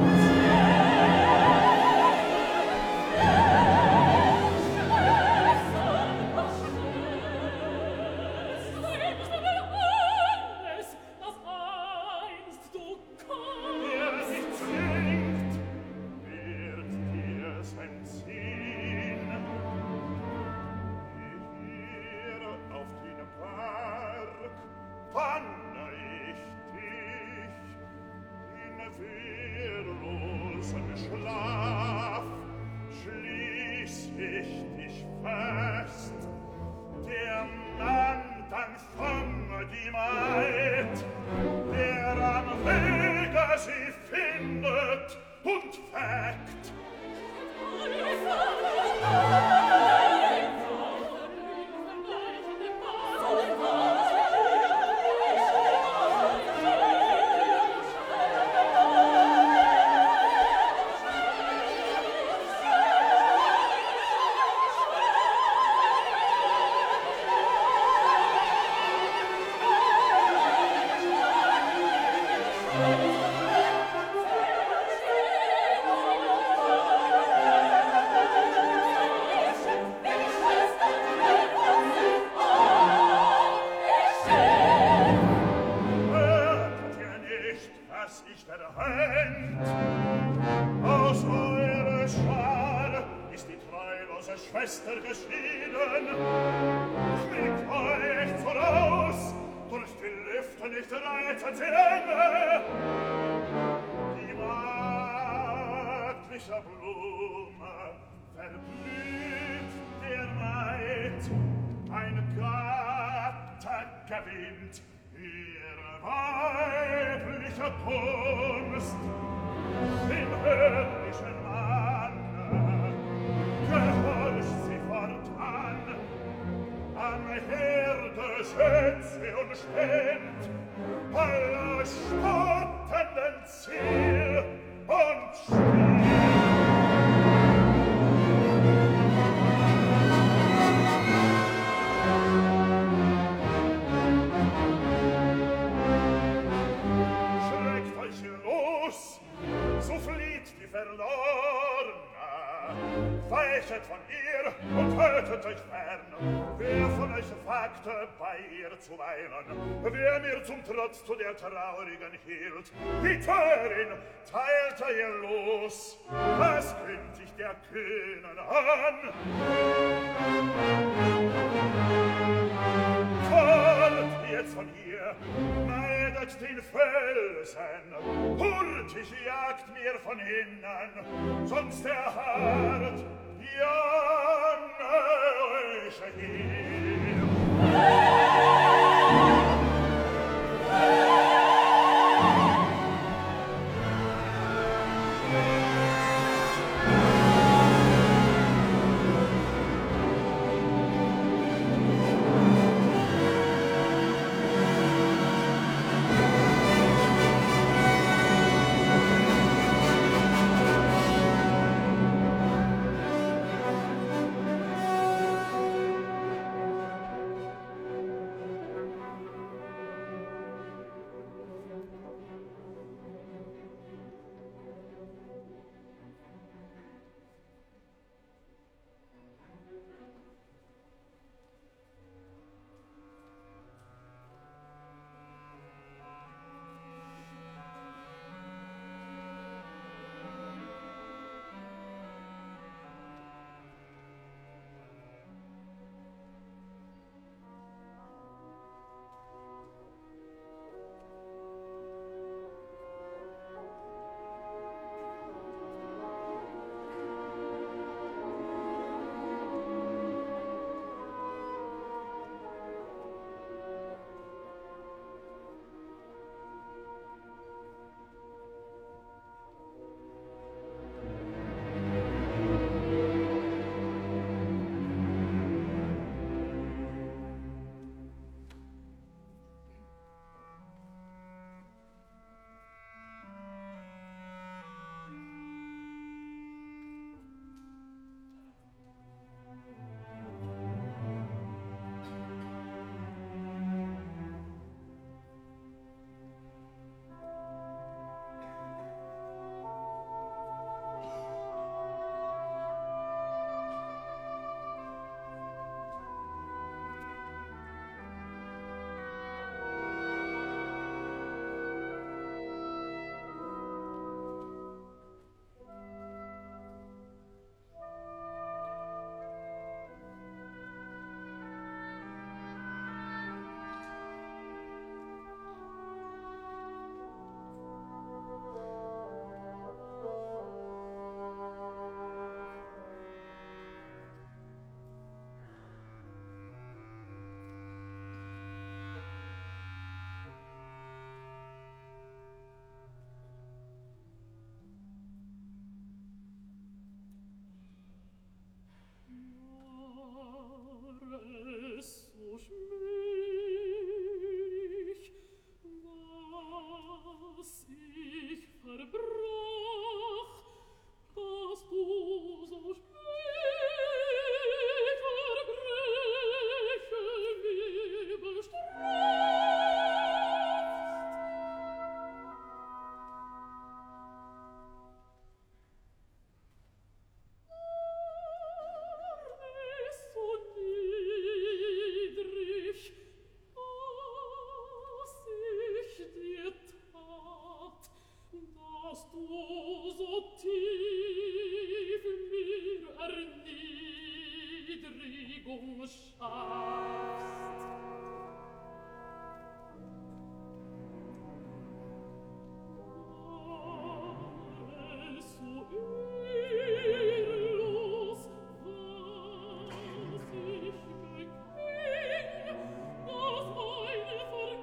Schlaf schließ ich dich fest, der Mann dann fange die Maid, der am Wege sie findet und weckt. Aus eurer Schar ist die treulose Schwester geschieden. Fliegt euch voraus, durch die Lüfte nicht reitet sie Engel. Die magdliche Blume verblüht der Neid, ein Gatter gewinnt ihre weibliche Kunst. Dem höllischen Manne gehorcht sie fortan, am Herde schützt sie und stimmt aller spottenden Ziel und schreckt euch los, so flieht die Verlorene, weichet von ihr und haltet euch fern. Wer von euch wagte, bei ihr zu weilen, wer mir zum Trotz zu der Traurigen hielt, die Törin teilte ihr los, was kündigt sich der Kühnen an? Fahrt jetzt von hier, meidet den Felsen, hurtig jagt mir von hinnen, sonst erharrt Janne euch hier. dass ich verbrach, dass du so spät verbreche wie so niedrig, dass ich dir tat, dass du so tief mir Erniedrigung schaffst. War es so irrlos, was ich beging, dass meine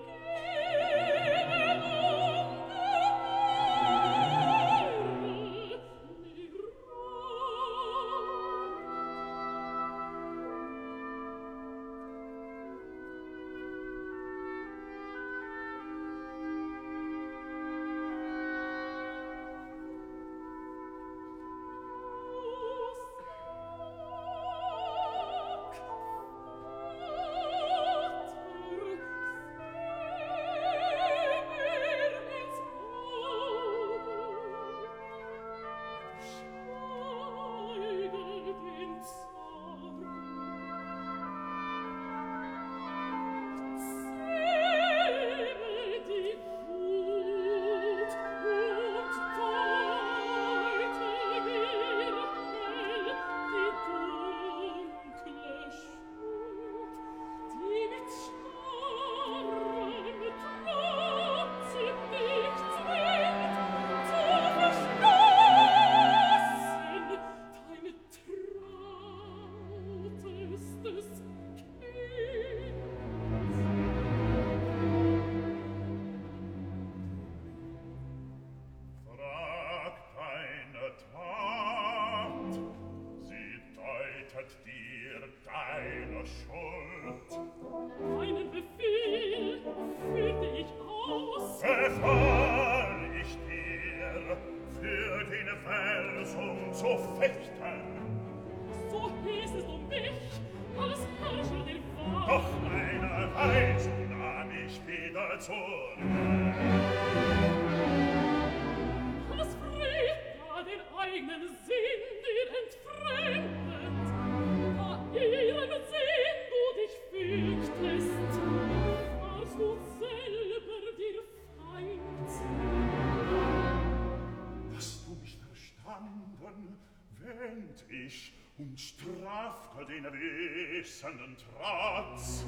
und strafte den wissenden Trotz.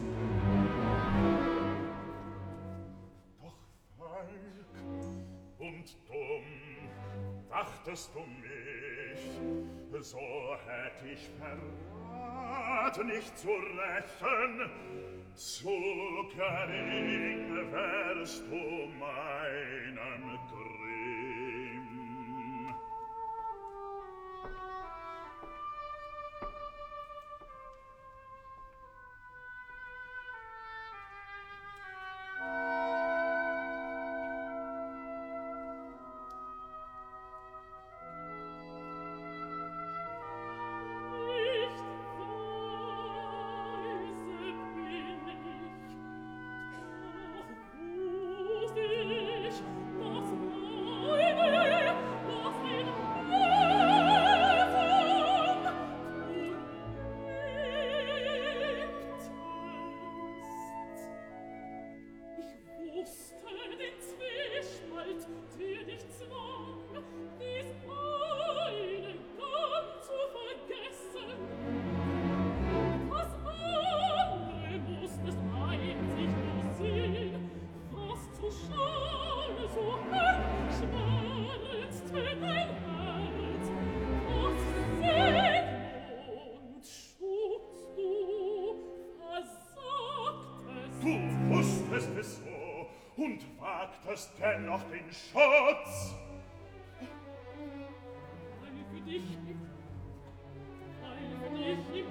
Doch feig und dumm dachtest du mich, so hätt ich Verrat nicht zu rächen, zu gering wärst du meinem Grimm. Dennoch den Schutz. Heil für dich, heil für dich.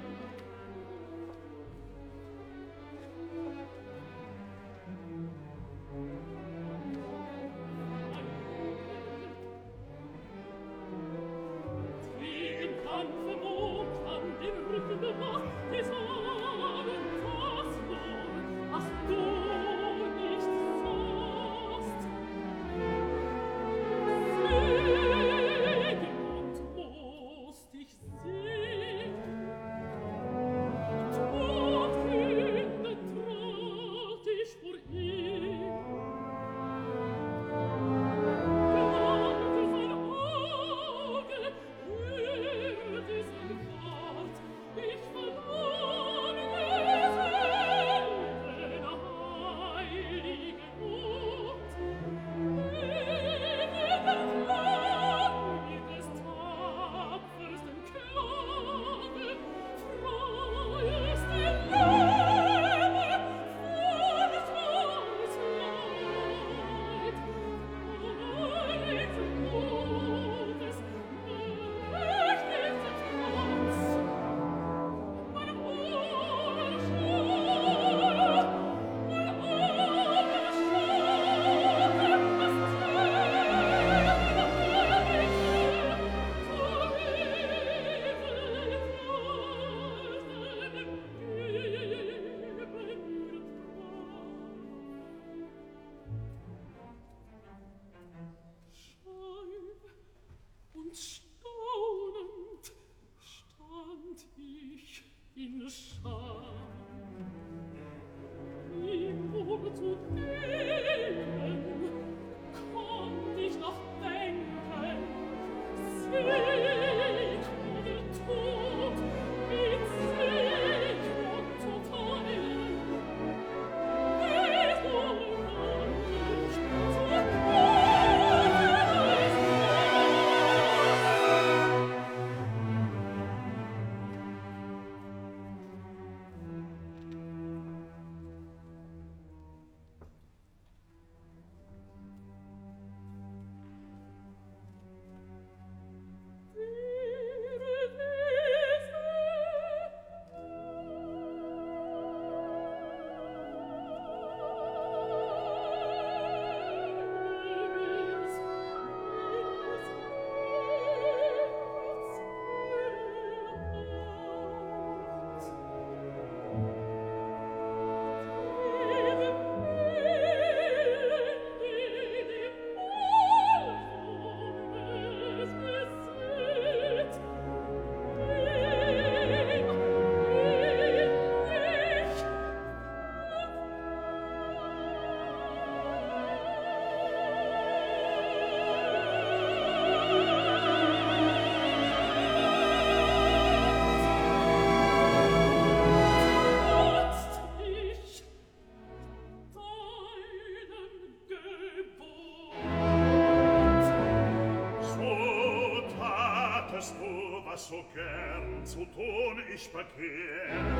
zu tun ich begehrt.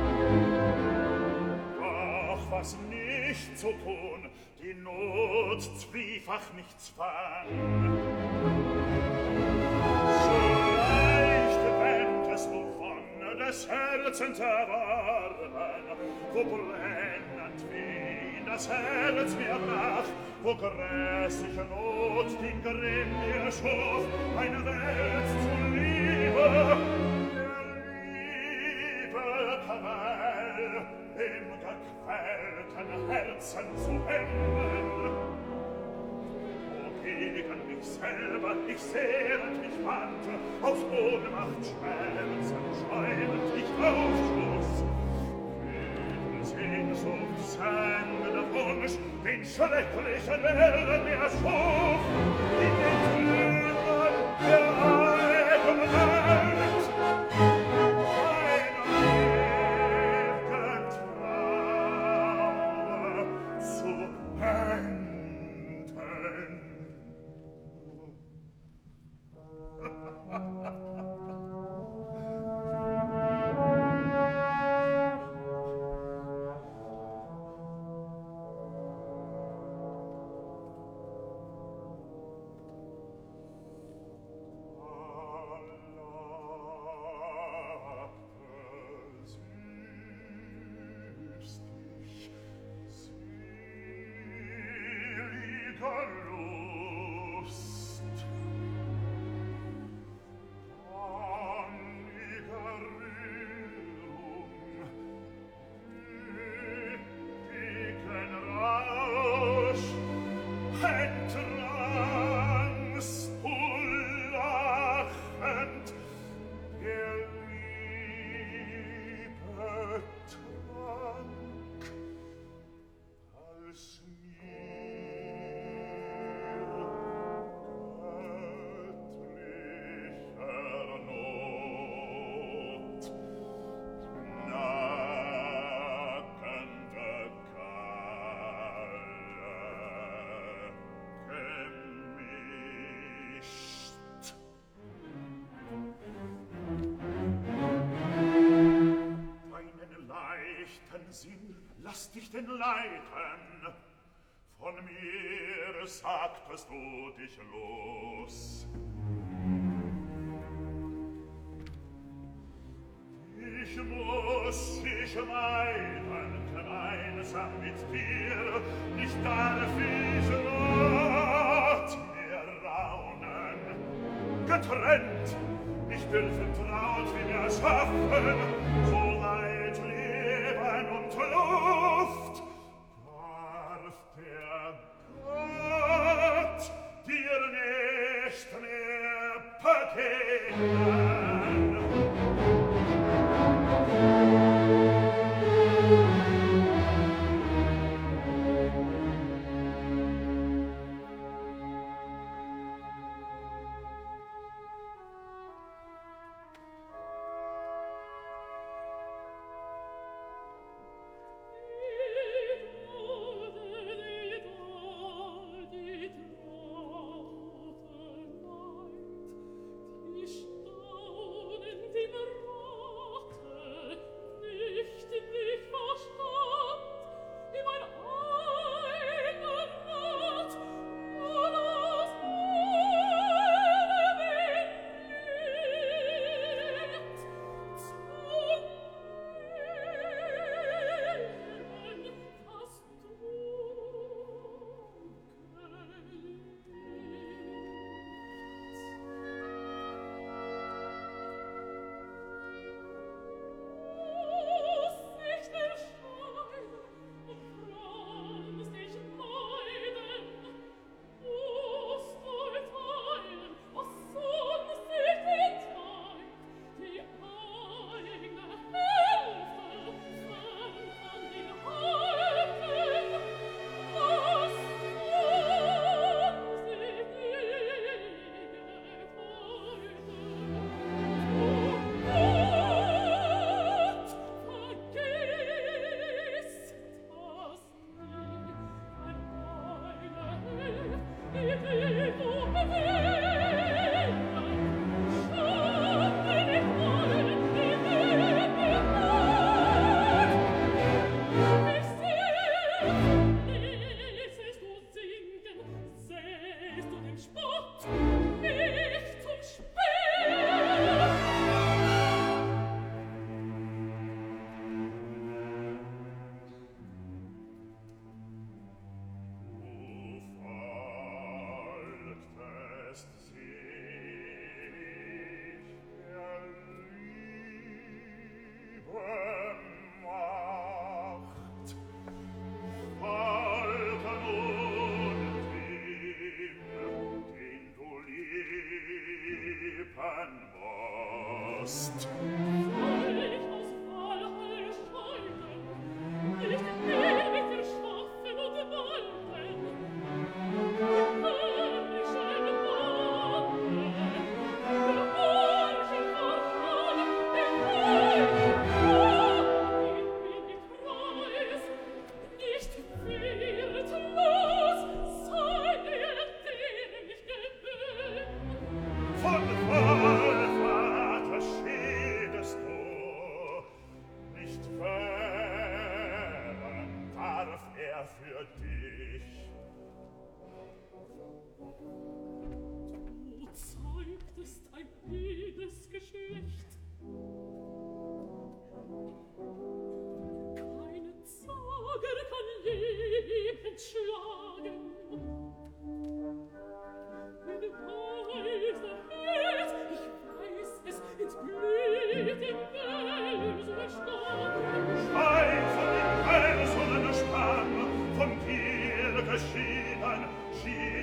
Doch was nicht zu tun, die Not zwiefach mich zwang. So leicht wendet es nur von des Herzens erwarten, wo brennend wie in das Herz mir brach, wo grässliche Not den Grimm mir schuf, eine Welt zu Liebe, der Liebe Quell, im gequälten Herzen zu enden. O gegen mich selber ich sehnt mich wandte, aus Ohnmacht Schmerzen schäumend ich aufschluss. Sehnsucht, sengender Wunsch, den schrecklichen Wellen mir schuf, in den Trümmern der eigenen Welt. Eine ewige Trauer zu enden. Lass dich denn leiten, von mir sagtest du dich los. Ich muss dich meiden, gemeinsam mit dir, nicht darf ich Not mehr raunen. Getrennt, nicht dürfen traut wie wir schaffen, so weit Leben und Luft, darf der Gott dir nicht mehr begegnen. Die Stadt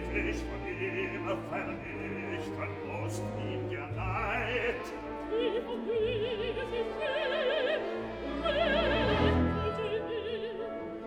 dich von ihm vernichten musst, ihm der Neid. Wie von mir sich rettete ihn.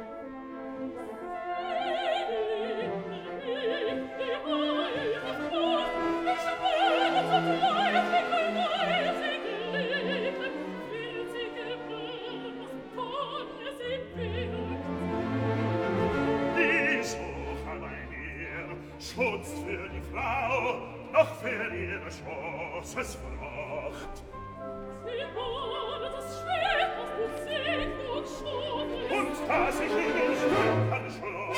Schutz für die Frau, noch für ihre Schoßesfrucht. Sie war das Schwert, das du seht und schob. Und dass ich in den Stücken schlug.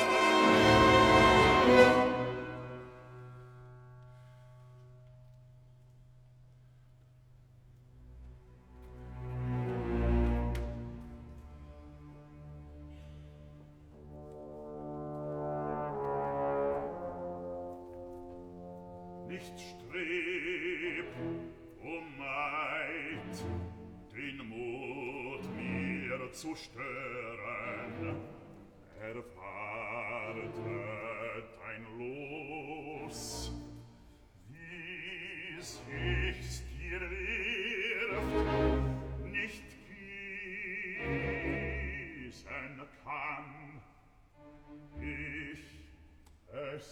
Nicht streb, um Maid, den Mut mir zu stören. Erwartet ein Los, wie sich's dir wirft, nicht gießen kann. Ich es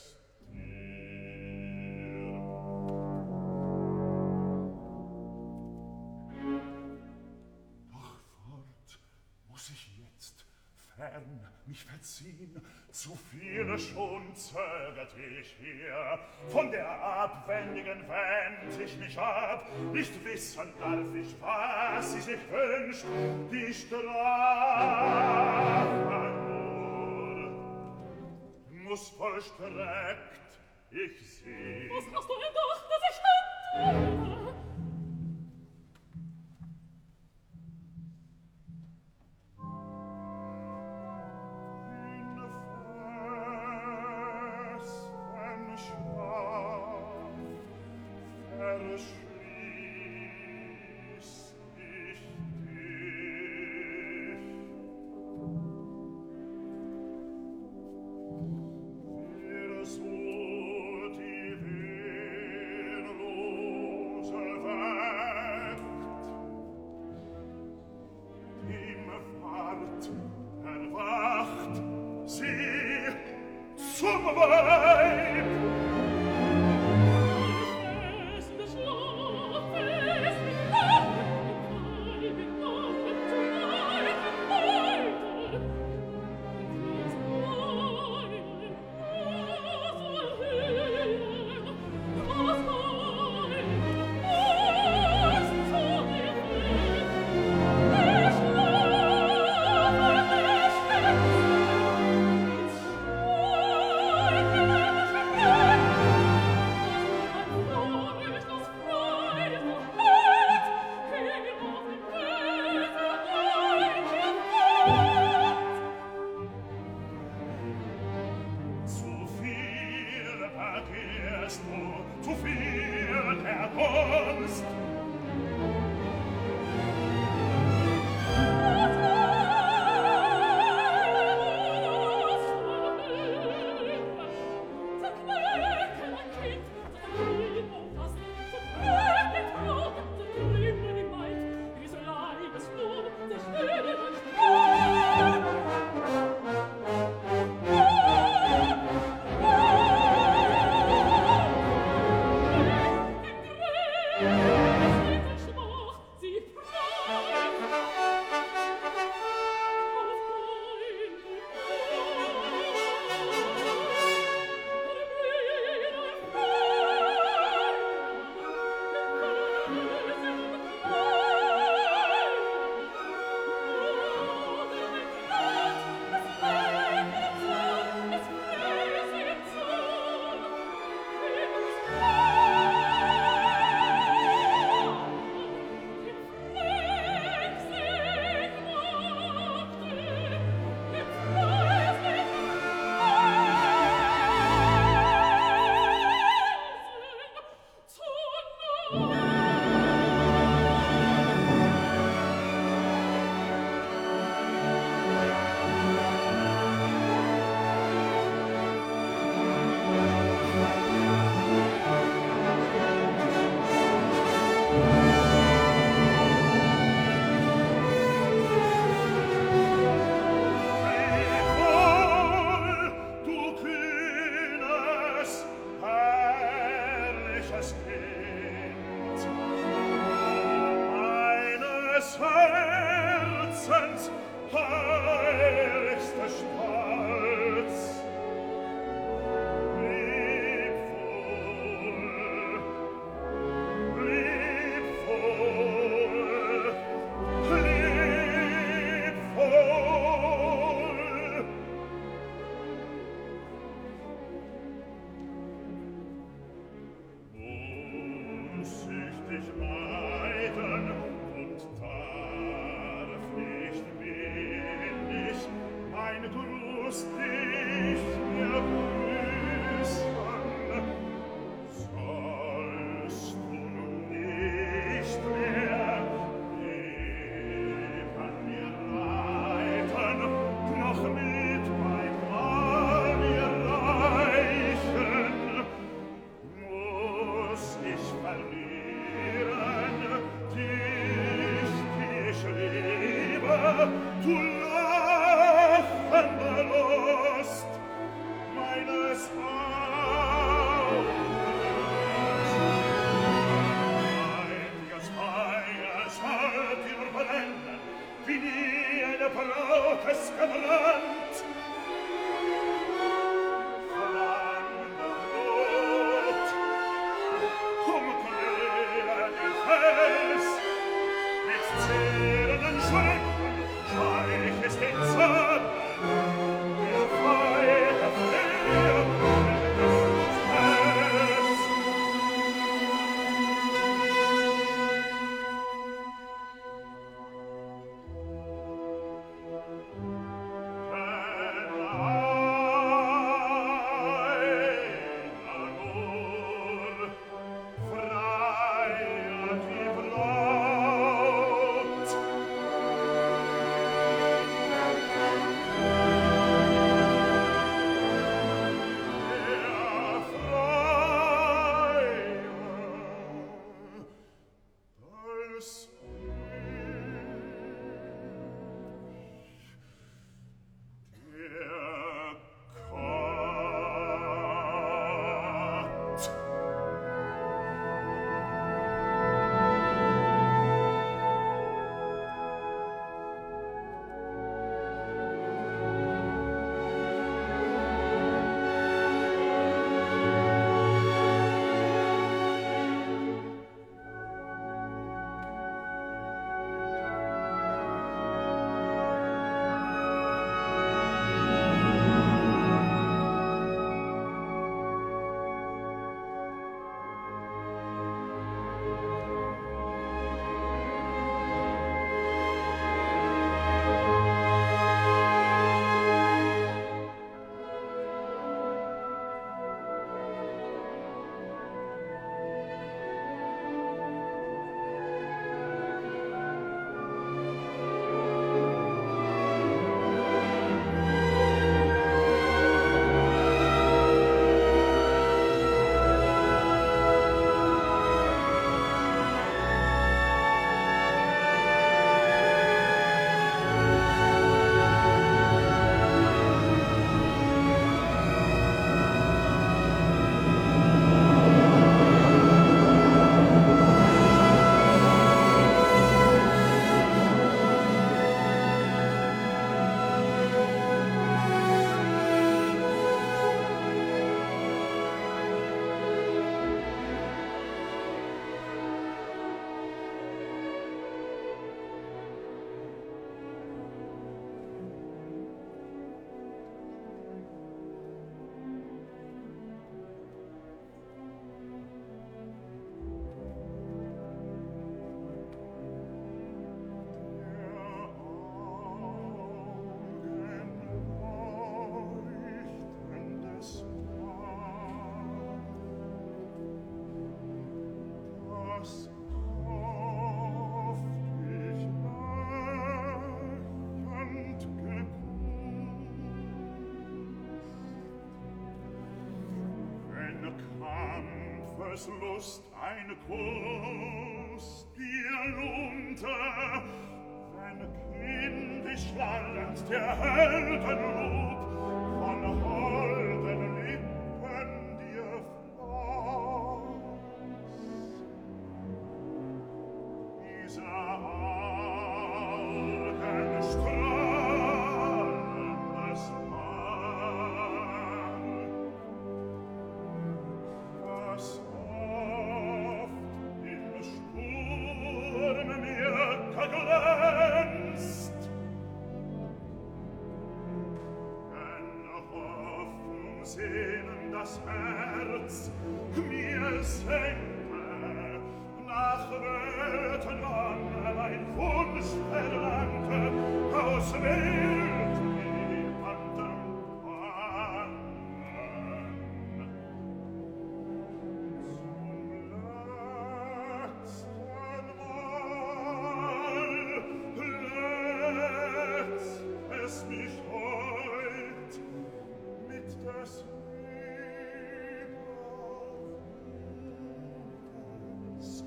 mich verziehen, zu viele schon zögert ich hier. Von der Abwendigen wend ich mich ab, nicht wissen darf ich, was sie sich wünscht, die Strafe nur muss vollstreckt ich seh. Was hast du gedacht, dass ich hätte? Zum Weib! Zu viel der Kunst. Schwarz des Herzens heiligster Stolz. Lust ein Kuss dir lunte, wenn kindisch lallend der Heldenlob von holden Lippen dir floss. Dieser Herz mir sende, nach Weltenmann mein Wunsch verlangte, aus Welt jemandem Wannen. Zum letzten Mal lässt es mich heut mit des Lebens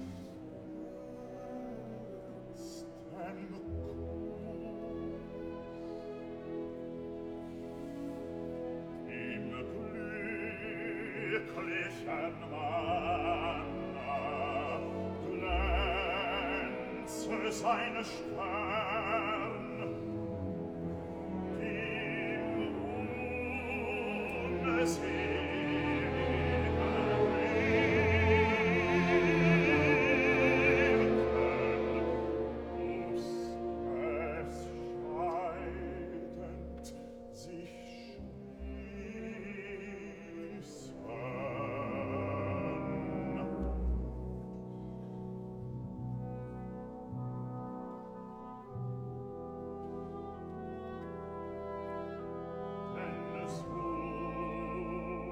letzten Kuss. Im glücklichen Manne glänze seine Stern, im unseligen Leben muss es scheidend sich schließen. Denn es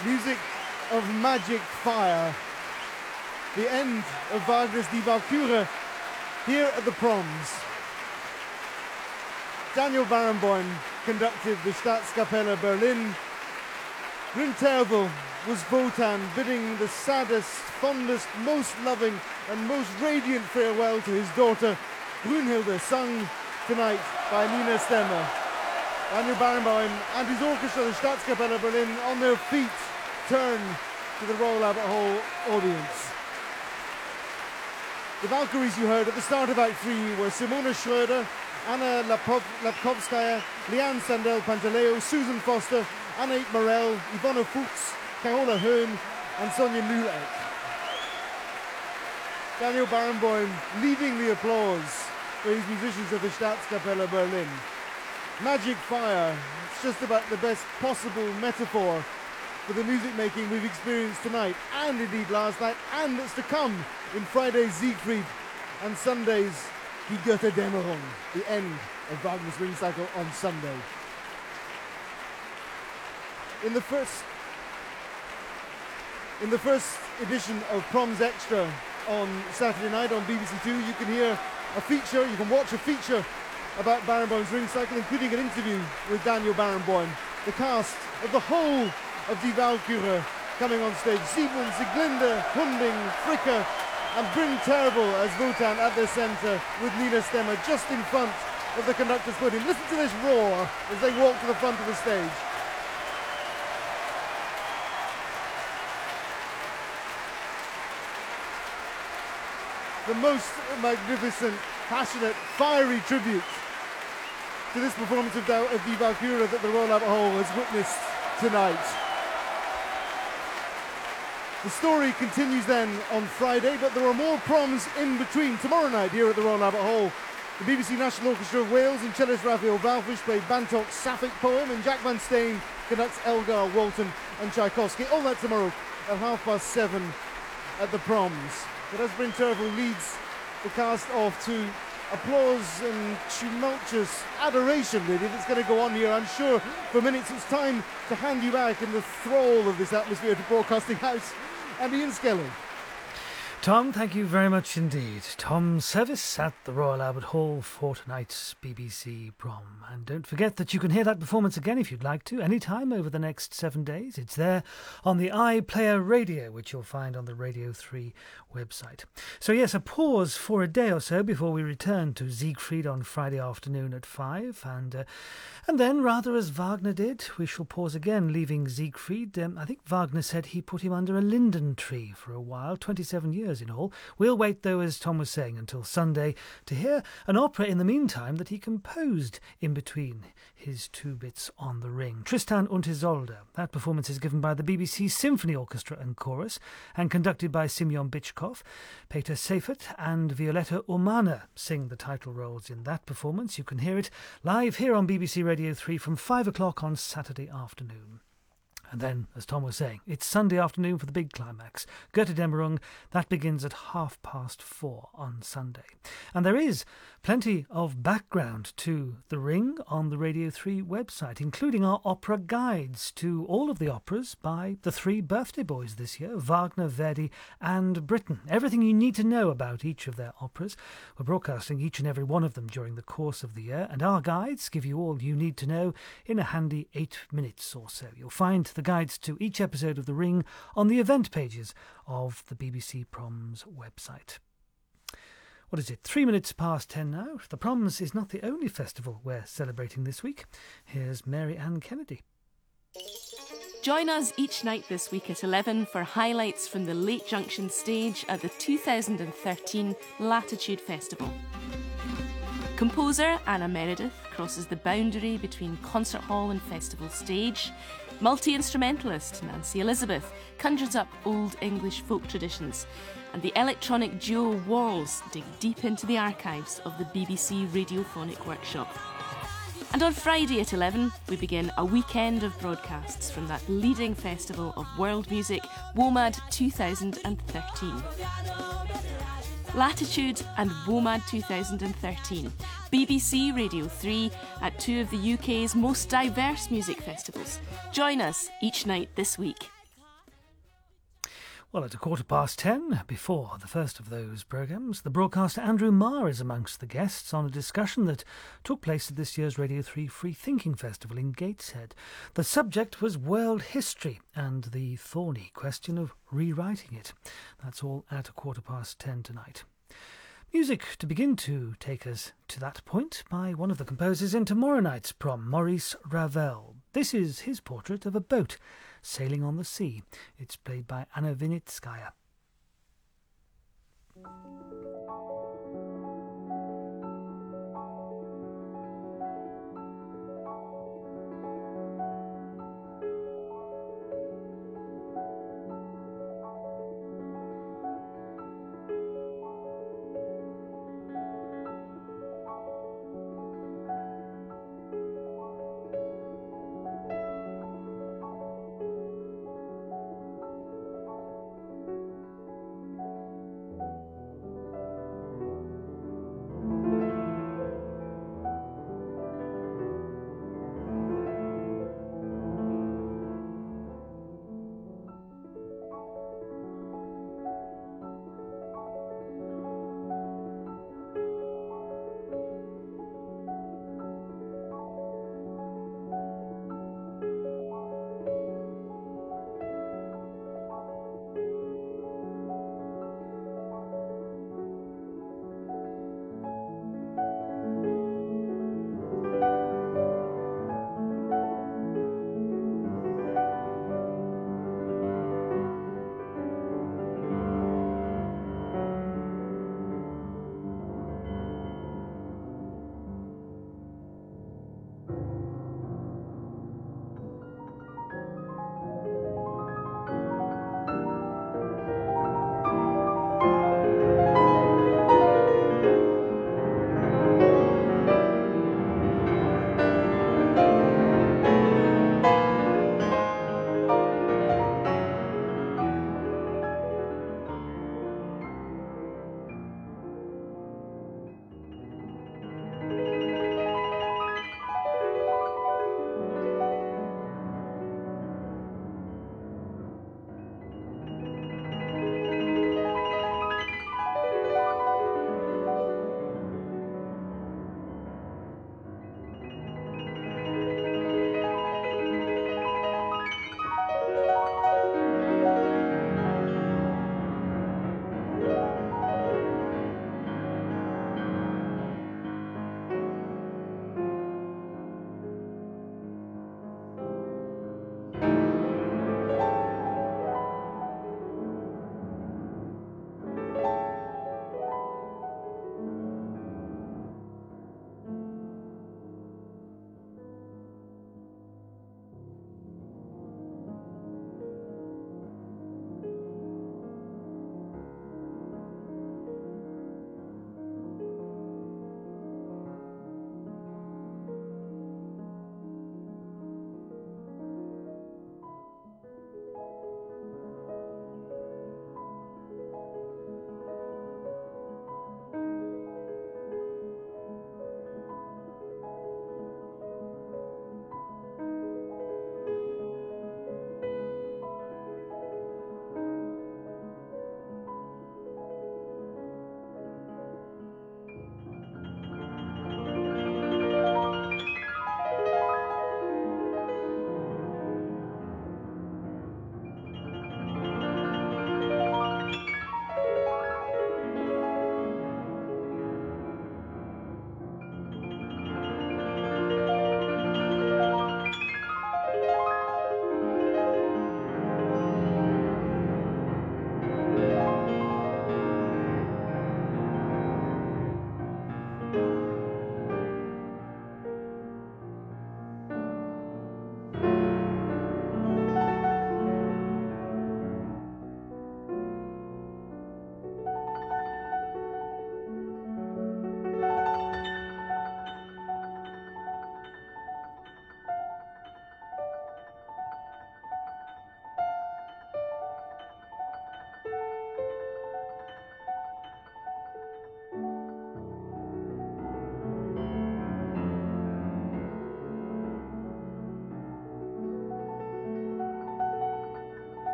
music of Magic Fire. The end of Wagner's Die Walküre here at the Proms. Daniel Barenboim conducted the Staatskapelle Berlin. Bryn Tervel was Wotan, bidding the saddest, fondest, most loving and most radiant farewell to his daughter Brünnhilde, sung tonight by Nina Stemmer. Daniel Barenboim and his orchestra, the Staatskapelle Berlin, on their feet, turn to the Royal Albert Hall audience. The Valkyries you heard at the start of Act three were Simona Schröder, Anna Lapov- Lapkovskaya, Leanne Sandel-Pantaleo, Susan Foster, Annette Morel, Ivona Fuchs, Carola Höhn and Sonja Mühleck. Daniel Barenboim leading the applause for his musicians of the Staatskapelle Berlin. Magic Fire, it's just about the best possible metaphor for the music making we've experienced tonight, and indeed last night, and that's to come in Friday's Siegfried and Sunday's Die Götterdämmerung, the end of Wagner's Ring Cycle on Sunday. In the first in the first edition of Proms Extra on Saturday night on B B C Two, you can hear a feature, you can watch a feature about Barenboim's Ring Cycle, including an interview with Daniel Barenboim. The cast of the whole of Die Walküre coming on stage. Siegmund, Sieglinde, Hunding, Fricke and Bryn Tervel as Wotan at the centre, with Nina Stemmer just in front of the conductor's podium. Listen to this roar as they walk to the front of the stage. The most magnificent, passionate, fiery tribute to this performance of Die Walküre that the Royal Albert Hall has witnessed tonight. The story continues then on Friday, but there are more proms in between. Tomorrow night here at the Royal Albert Hall, the B B C National Orchestra of Wales and cellist Raphael Walfish play Bantok's Sapphic poem, and Jack Van Steen conducts Elgar Walton and Tchaikovsky. All that tomorrow at half past seven at the Proms. But as Bryn Tervel leads the cast off to applause and tumultuous adoration, really, that's going to go on here, I'm sure, for minutes. It's time to hand you back in the thrall of this atmosphere to Broadcasting House and Ian Skelly. Tom, thank you very much indeed. Tom Service at the Royal Albert Hall for tonight's B B C Prom. And don't forget that you can hear that performance again if you'd like to, anytime over the next seven days. It's there on the iPlayer Radio, which you'll find on the Radio three website. So yes, a pause for a day or so before we return to Siegfried on Friday afternoon at five. And uh, and then, rather as Wagner did, we shall pause again, leaving Siegfried. Um, I think Wagner said he put him under a linden tree for a while, twenty-seven years in all. We'll wait, though, as Tom was saying, until Sunday to hear an opera in the meantime that he composed in between his two bits on the ring. Tristan und Isolde. That performance is given by the B B C Symphony Orchestra and Chorus and conducted by Simeon Bitchkov. Peter Seifert and Violetta Umana sing the title roles in that performance. You can hear it live here on B B C Radio three from five o'clock on Saturday afternoon. And then, as Tom was saying, it's Sunday afternoon for the big climax. Götterdämmerung, that begins at half past four on Sunday. And there is plenty of background to The Ring on the Radio three website, including our opera guides to all of the operas by the three birthday boys this year, Wagner, Verdi and Britten. Everything you need to know about each of their operas. We're broadcasting each and every one of them during the course of the year, and our guides give you all you need to know in a handy eight minutes or so. You'll find the guides to each episode of The Ring on the event pages of the B B C Proms website. What is it? Three minutes past ten now. The Proms is not the only festival we're celebrating this week. Here's Mary Ann Kennedy. Join us each night this week at eleven for highlights from the Lake Junction stage at the two thousand thirteen Latitude Festival. Composer Anna Meredith crosses the boundary between concert hall and festival stage. Multi-instrumentalist Nancy Elizabeth conjures up old English folk traditions. And the electronic duo Walls dig deep into the archives of the B B C Radiophonic Workshop. And on Friday at eleven, we begin a weekend of broadcasts from that leading festival of world music, WOMAD two thousand thirteen. Latitude and WOMAD two thousand thirteen. B B C Radio three at two of the U K's most diverse music festivals. Join us each night this week. Well, at a quarter past ten, before the first of those programmes, the broadcaster Andrew Marr is amongst the guests on a discussion that took place at this year's Radio three Free Thinking Festival in Gateshead. The subject was world history and the thorny question of rewriting it. That's all at a quarter past ten tonight. Music to begin to take us to that point by one of the composers in tomorrow night's prom, Maurice Ravel. This is his portrait of a boat sailing on the sea. It's played by Anna Vinitskaya.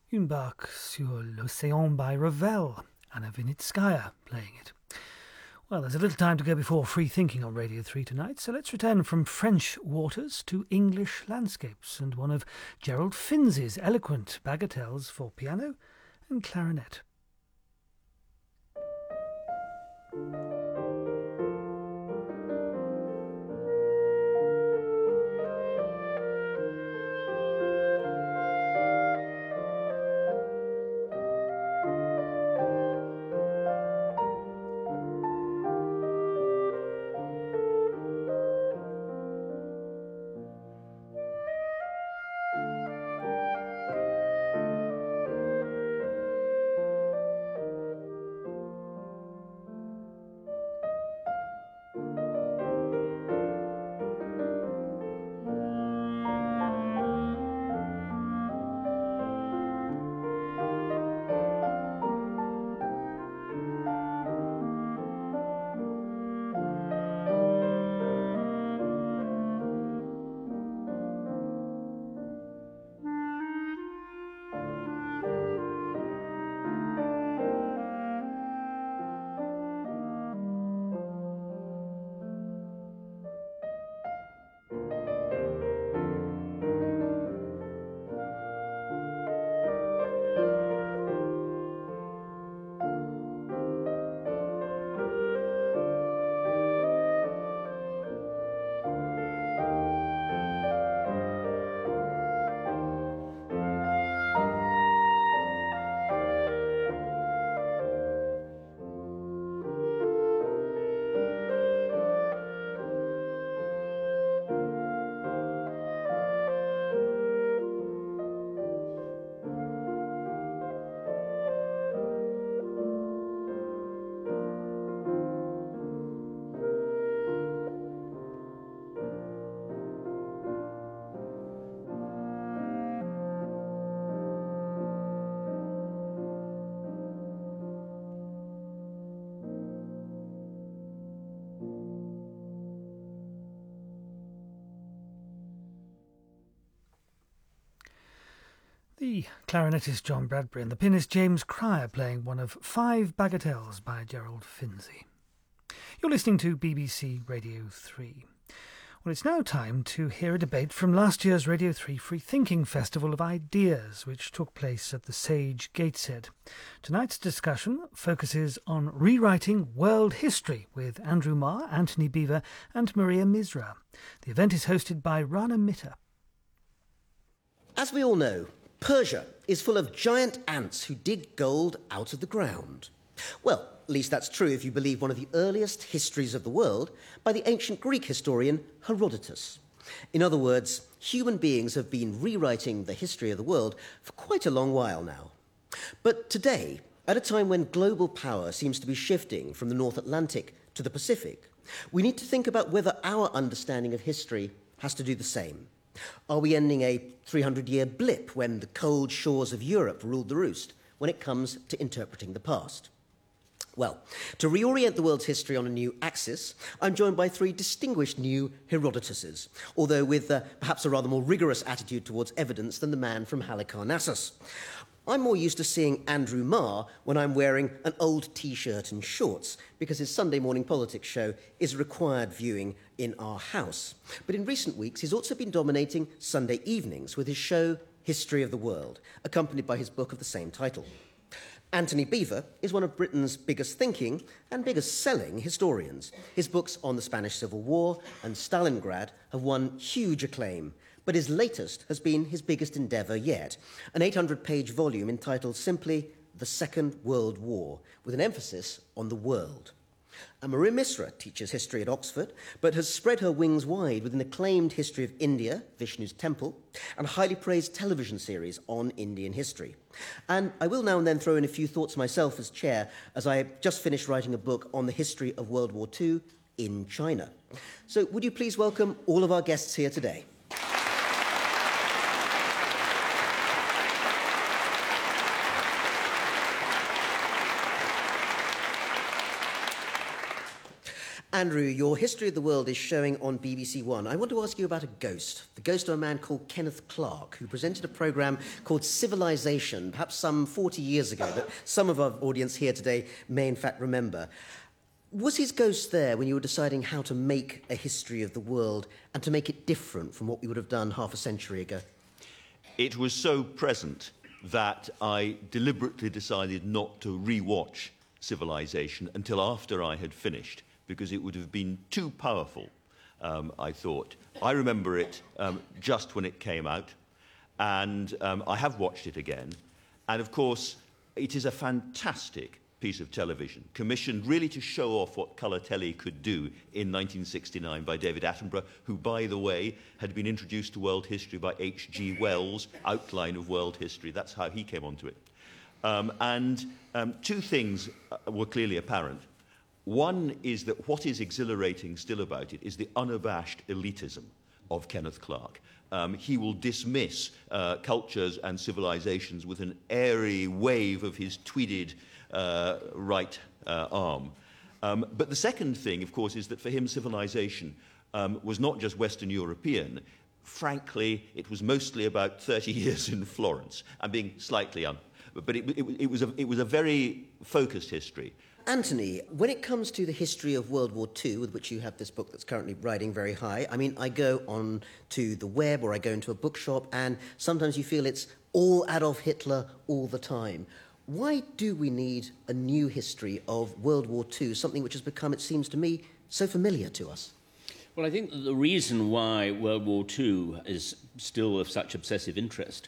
Une barque sur l'océan by Ravel, Anna Vinitskaya playing it. Well, there's a little time to go before Free Thinking on Radio three tonight, so let's return from French waters to English landscapes and one of Gerald Finzi's eloquent bagatelles for piano and clarinet. The clarinetist John Bradbury and the pianist James Cryer playing one of five bagatelles by Gerald Finzi. You're listening to B B C Radio three. Well, it's now time to hear a debate from last year's Radio three Free Thinking Festival of Ideas, which took place at the Sage Gateshead. Tonight's discussion focuses on rewriting world history with Andrew Marr, Anthony Beaver and Maria Misra. The event is hosted by Rana Mitter. As we all know, Persia is full of giant ants who dig gold out of the ground. Well, at least that's true if you believe one of the earliest histories of the world by the ancient Greek historian Herodotus. In other words, human beings have been rewriting the history of the world for quite a long while now. But today, at a time when global power seems to be shifting from the North Atlantic to the Pacific, we need to think about whether our understanding of history has to do the same. Are we ending a three hundred year blip when the cold shores of Europe ruled the roost when it comes to interpreting the past? Well, to reorient the world's history on a new axis, I'm joined by three distinguished new Herodotuses, although with uh, perhaps a rather more rigorous attitude towards evidence than the man from Halicarnassus. I'm more used to seeing Andrew Marr when I'm wearing an old T-shirt and shorts, because his Sunday morning politics show is required viewing in our house. But in recent weeks, he's also been dominating Sunday evenings with his show History of the World, accompanied by his book of the same title. Anthony Beaver is one of Britain's biggest thinking and biggest selling historians. His books on the Spanish Civil War and Stalingrad have won huge acclaim, but his latest has been his biggest endeavour yet, an eight hundred page volume entitled simply The Second World War, with an emphasis on the world. And Maria Misra teaches history at Oxford, but has spread her wings wide with an acclaimed history of India, Vishnu's temple, and a highly praised television series on Indian history. And I will now and then throw in a few thoughts myself as chair, as I have just finished writing a book on the history of World War Two in China. So would you please welcome all of our guests here today? Andrew, your History of the World is showing on B B C One. I want to ask you about a ghost, the ghost of a man called Kenneth Clark, who presented a programme called Civilization, perhaps some forty years ago, that some of our audience here today may in fact remember. Was his ghost there when you were deciding how to make a history of the world and to make it different from what we would have done half a century ago? It was so present that I deliberately decided not to re-watch Civilization until after I had finished, because it would have been too powerful, um, I thought. I remember it um, just when it came out, and um, I have watched it again. And of course, it is a fantastic piece of television, commissioned really to show off what colour telly could do in nineteen sixty-nine by David Attenborough, who, by the way, had been introduced to world history by H G Wells' Outline of World History. That's how he came onto it. Um, and um, two things were clearly apparent. One is that what is exhilarating still about it is the unabashed elitism of Kenneth Clark. Um, he will dismiss uh, cultures and civilizations with an airy wave of his tweeded uh, right uh, arm. Um, but the second thing, of course, is that for him civilization um, was not just Western European. Frankly, it was mostly about thirty years in Florence. I'm being slightly un... But it, it, it, was a, it was a very focused history. Anthony, when it comes to the history of World War Two, with which you have this book that's currently riding very high, I mean, I go on to the web or I go into a bookshop and sometimes you feel it's all Adolf Hitler all the time. Why do we need a new history of World War Two, something which has become, it seems to me, so familiar to us? Well, I think the reason why World War Two is still of such obsessive interest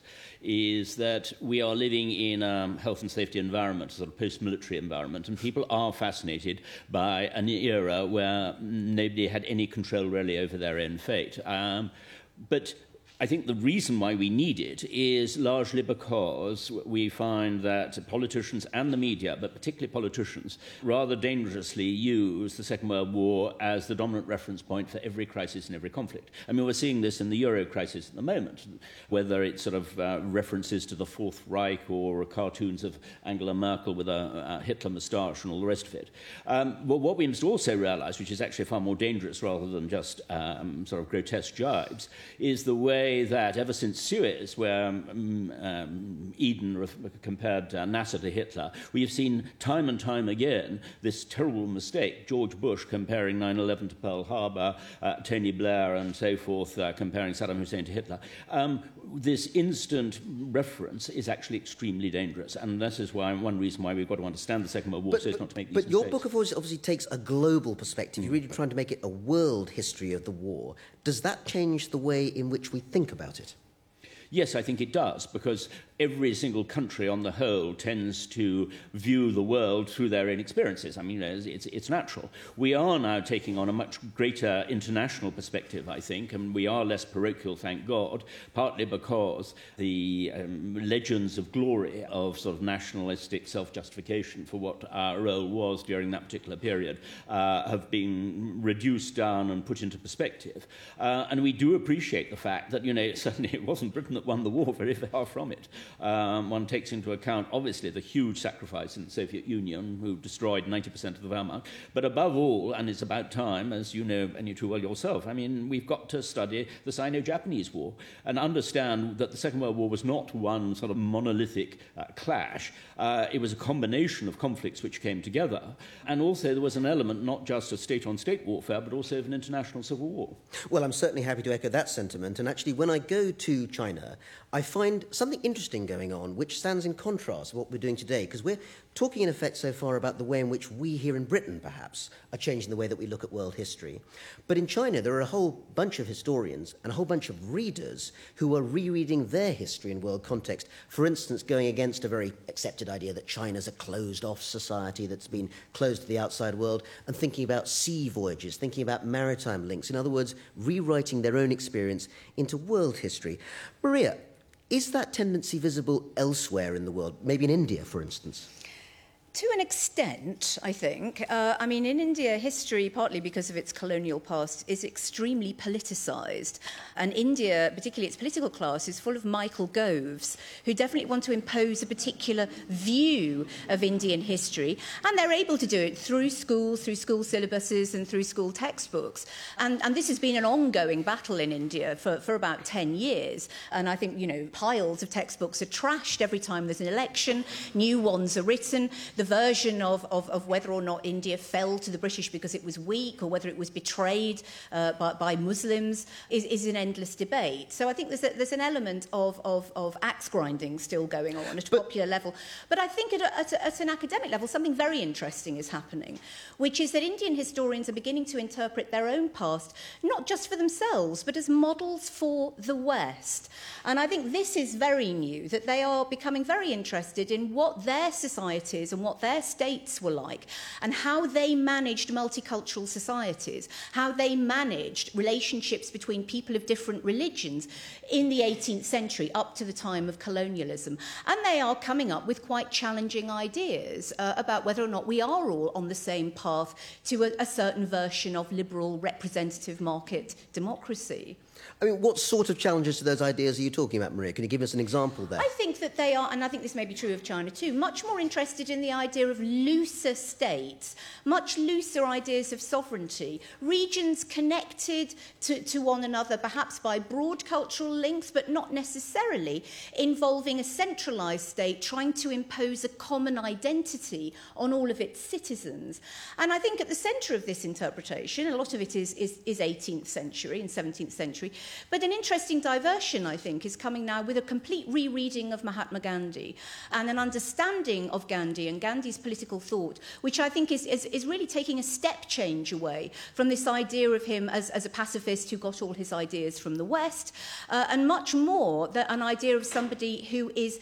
is that we are living in a health and safety environment, a sort of post-military environment, and people are fascinated by an era where nobody had any control really over their own fate. Um, but I think the reason why we need it is largely because we find that politicians and the media, but particularly politicians, rather dangerously use the Second World War as the dominant reference point for every crisis and every conflict. I mean, we're seeing this in the Euro crisis at the moment, whether it's sort of uh, references to the Fourth Reich or cartoons of Angela Merkel with a, a Hitler moustache and all the rest of it. Um, but what we must also realize, which is actually far more dangerous rather than just um, sort of grotesque jibes, is the way that ever since Suez, where um, um, Eden re- compared uh, Nasser to Hitler, we have seen time and time again this terrible mistake. George Bush comparing nine eleven to Pearl Harbor, uh, Tony Blair and so forth uh, comparing Saddam Hussein to Hitler. Um, this instant reference is actually extremely dangerous, and this is why one reason why we've got to understand the Second World War but, so as but, not to make these But mistakes. your book, of course, obviously takes a global perspective. You're really trying to make it a world history of the war. Does that change the way in which we think about it? Yes, I think it does, because every single country on the whole tends to view the world through their own experiences. I mean, it's, it's, it's natural. We are now taking on a much greater international perspective, I think, and we are less parochial, thank God, partly because the um, legends of glory of sort of nationalistic self-justification for what our role was during that particular period uh, have been reduced down and put into perspective. Uh, and we do appreciate the fact that, you know, certainly it wasn't Britain that won the war, very far from it. Um, one takes into account, obviously, the huge sacrifice in the Soviet Union, who destroyed ninety percent of the Wehrmacht. But above all, and it's about time, as you know, and you too well yourself, I mean, we've got to study the Sino-Japanese War and understand that the Second World War was not one sort of monolithic uh, clash. Uh, it was a combination of conflicts which came together. And also there was an element not just of state-on-state warfare, but also of an international civil war. Well, I'm certainly happy to echo that sentiment. And actually, when I go to China, I find something interesting going on, which stands in contrast to what we're doing today, because we're talking in effect so far about the way in which we here in Britain, perhaps, are changing the way that we look at world history. But in China, there are a whole bunch of historians and a whole bunch of readers who are rereading their history in world context. For instance, going against a very accepted idea that China's a closed-off society that's been closed to the outside world, and thinking about sea voyages, thinking about maritime links. In other words, rewriting their own experience into world history. Maria, is that tendency visible elsewhere in the world, maybe in India, for instance? To an extent, I think. Uh, I mean, in India, history, partly because of its colonial past, is extremely politicised. And India, particularly its political class, is full of Michael Goves, who definitely want to impose a particular view of Indian history. And they're able to do it through schools, through school syllabuses and through school textbooks. And, and this has been an ongoing battle in India for, for about ten years. And I think, you know, piles of textbooks are trashed every time there's an election. New ones are written. The version of, of, of whether or not India fell to the British because it was weak or whether it was betrayed uh, by, by Muslims is, is an endless debate. So I think there's, a, there's an element of, of, of axe grinding still going on at a but, popular level. But I think at, a, at, a, at an academic level, something very interesting is happening, which is that Indian historians are beginning to interpret their own past, not just for themselves, but as models for the West. And I think this is very new, that they are becoming very interested in what their societies and what their states were like, and how they managed multicultural societies, how they managed relationships between people of different religions in the eighteenth century up to the time of colonialism. And they are coming up with quite challenging ideas uh, about whether or not we are all on the same path to a, a certain version of liberal representative market democracy. I mean, what sort of challenges to those ideas are you talking about, Maria? Can you give us an example there? I think that they are, and I think this may be true of China too, much more interested in the idea of looser states, much looser ideas of sovereignty, regions connected to, to one another, perhaps by broad cultural links, but not necessarily involving a centralised state trying to impose a common identity on all of its citizens. And I think at the centre of this interpretation, a lot of it is, is, is eighteenth century and seventeenth century, but an interesting diversion, I think, is coming now with a complete rereading of Mahatma Gandhi and an understanding of Gandhi and Gandhi's political thought, which I think is, is, is really taking a step change away from this idea of him as, as a pacifist who got all his ideas from the West, uh, and much more that an idea of somebody who is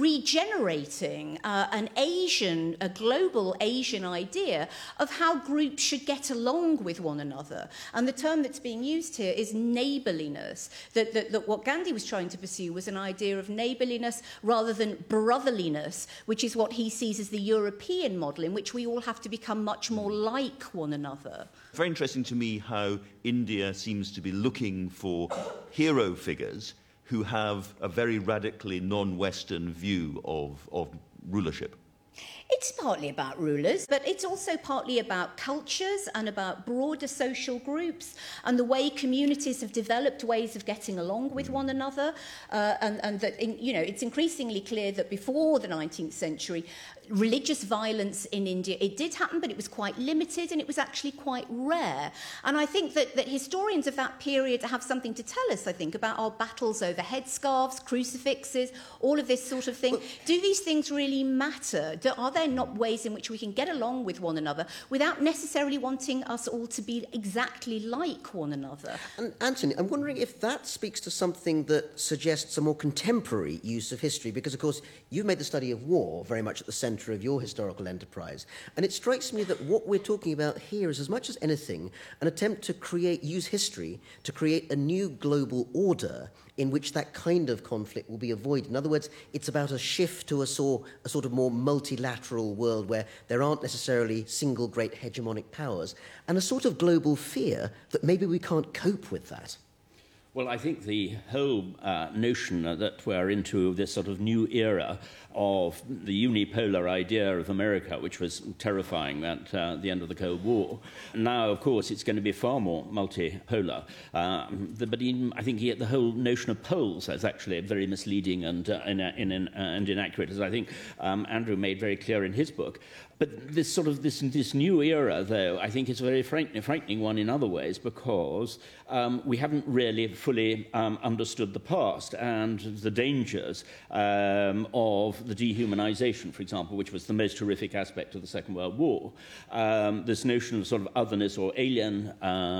regenerating uh, an Asian, a global Asian idea of how groups should get along with one another. And the term that's being used here is neighbourliness, that, that, that what Gandhi was trying to pursue was an idea of neighbourliness rather than brotherliness, which is what he sees as the European model, in which we all have to become much more like one another. Very interesting to me how India seems to be looking for hero figures who have a very radically non-Western view of, of rulership. It's partly about rulers, but it's also partly about cultures and about broader social groups and the way communities have developed ways of getting along with one another. Uh, and, and that, in, you know, it's increasingly clear that before the nineteenth century, religious violence in India, it did happen, but it was quite limited and it was actually quite rare. And I think that, that historians of that period have something to tell us, I think, about our battles over headscarves, crucifixes, all of this sort of thing. Well, do these things really matter? Do, are there not ways in which we can get along with one another without necessarily wanting us all to be exactly like one another? And Anthony, I'm wondering if that speaks to something that suggests a more contemporary use of history, because, of course, you've made the study of war very much at the centre of your historical enterprise. And it strikes me that what we're talking about here is, as much as anything, an attempt to create, use history to create a new global order in which that kind of conflict will be avoided. In other words, it's about a shift to a, sort, a sort of more multilateral world where there aren't necessarily single great hegemonic powers, and a sort of global fear that maybe we can't cope with that. Well, I think the whole uh, notion that we're into this sort of new era of the unipolar idea of America, which was terrifying at uh, the end of the Cold War. Now, of course, it's going to be far more multipolar. Um, the, but in, I think the whole notion of poles is actually very misleading and, uh, in, in, in, uh, and inaccurate, as I think um, Andrew made very clear in his book. But this sort of this, this new era, though, I think is a very frightening, frightening one in other ways, because um, we haven't really fully um, understood the past and the dangers um, of the dehumanization, for example, which was the most horrific aspect of the Second World War. Um, this notion of sort of otherness or alien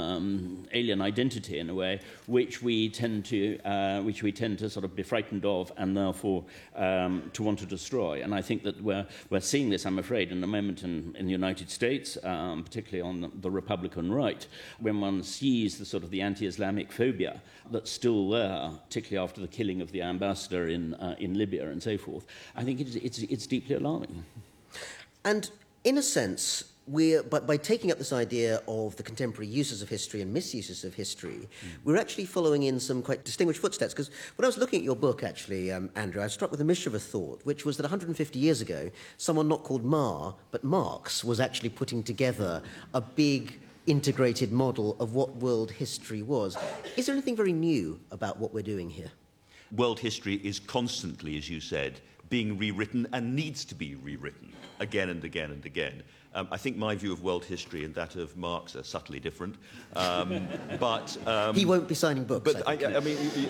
um, alien identity, in a way, which we tend to uh, which we tend to sort of be frightened of and therefore um, to want to destroy. And I think that we're we're seeing this, I'm afraid, in the moment in, in the United States, um, particularly on the, the Republican right, when one sees the sort of the anti-Islamic phobia that's still there, particularly after the killing of the ambassador in uh, in Libya and so forth. I think it's, it's, it's deeply alarming. And in a sense, we're, by, by taking up this idea of the contemporary uses of history and misuses of history, mm. we're actually following in some quite distinguished footsteps. Because when I was looking at your book, actually, um, Andrew, I was struck with a mischievous thought, which was that one hundred fifty years ago, someone not called Ma, but Marx, was actually putting together a big integrated model of what world history was. Is there anything very new about what we're doing here? World history is constantly, as you said, being rewritten and needs to be rewritten again and again and again. Um, I think my view of world history and that of Marx are subtly different. Um, but um, he won't be signing books. But I, I, I mean, you, you,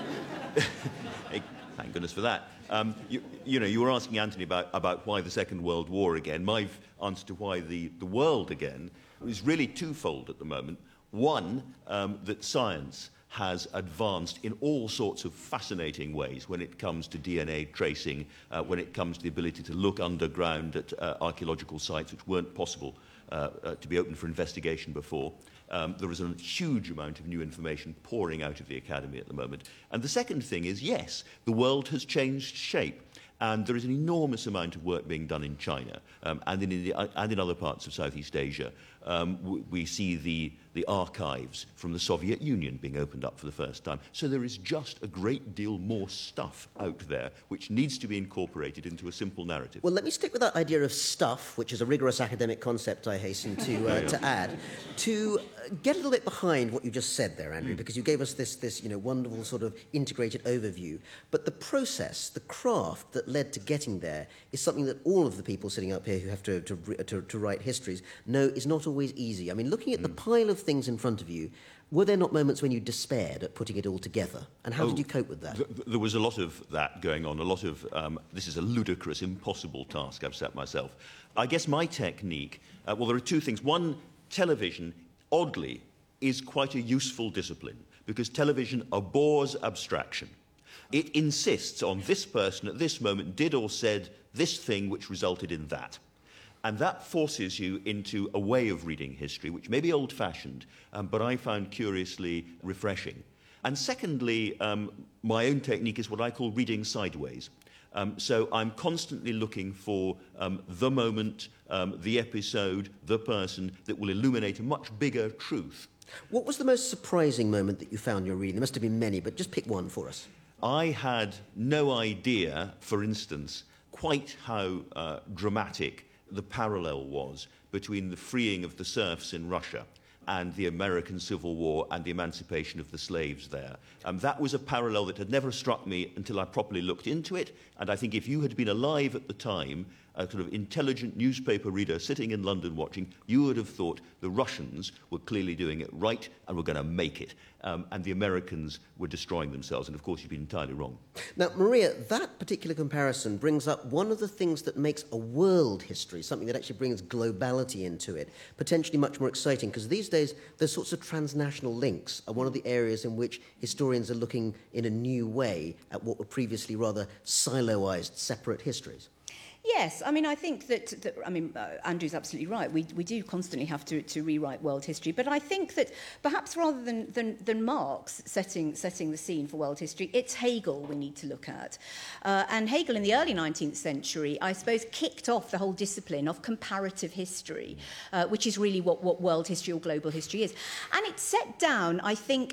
hey, thank goodness for that. Um, you, you know, you were asking Anthony about, about why the Second World War again. My answer to why the, the world again is really twofold at the moment. One, um, that science has advanced in all sorts of fascinating ways when it comes to D N A tracing, uh, when it comes to the ability to look underground at uh, archaeological sites which weren't possible uh, uh, to be open for investigation before. Um, there is a huge amount of new information pouring out of the Academy at the moment. And the second thing is, yes, the world has changed shape. And there is an enormous amount of work being done in China um, and, in India, and in other parts of Southeast Asia. Um, w- we see the, the archives from the Soviet Union being opened up for the first time. So there is just a great deal more stuff out there which needs to be incorporated into a simple narrative. Well, let me stick with that idea of stuff, which is a rigorous academic concept, I hasten to, uh, yeah, yeah. to add, to get a little bit behind what you just said there, Andrew, mm. because you gave us this, this you know, wonderful sort of integrated overview. But the process, the craft that led to getting there is something that all of the people sitting up here who have to, to, to, to write histories know is not always easy. I mean, looking at mm. the pile of things in front of you, were there not moments when you despaired at putting it all together? And how oh, did you cope with that? Th- there was a lot of that going on, a lot of, um, this is a ludicrous, impossible task I've set myself. I guess my technique, uh, well, there are two things. One, television, oddly, is quite a useful discipline because television abhors abstraction. It insists on this person at this moment did or said this thing which resulted in that. And that forces you into a way of reading history, which may be old-fashioned, um, but I found curiously refreshing. And secondly, um, my own technique is what I call reading sideways. Um, so I'm constantly looking for um, the moment, um, the episode, the person that will illuminate a much bigger truth. What was the most surprising moment that you found in your reading? There must have been many, but just pick one for us. I had no idea, for instance, quite how uh, dramatic the parallel was between the freeing of the serfs in Russia and the American Civil War and the emancipation of the slaves there. Um, that was a parallel that had never struck me until I properly looked into it, and I think if you had been alive at the time, a sort of intelligent newspaper reader sitting in London watching, you would have thought the Russians were clearly doing it right and were going to make it, um, and the Americans were destroying themselves, and of course you've been entirely wrong. Now, Maria, that particular comparison brings up one of the things that makes a world history, something that actually brings globality into it, potentially much more exciting, because these days those sorts of transnational links are one of the areas in which historians are looking in a new way at what were previously rather siloized, separate histories. Yes, I mean, I think that, that I mean, uh, Andrew's absolutely right. We we do constantly have to, to rewrite world history. But I think that perhaps rather than, than, than Marx setting, setting the scene for world history, it's Hegel we need to look at. Uh, and Hegel in the early nineteenth century, I suppose, kicked off the whole discipline of comparative history, uh, which is really what, what world history or global history is. And it set down, I think,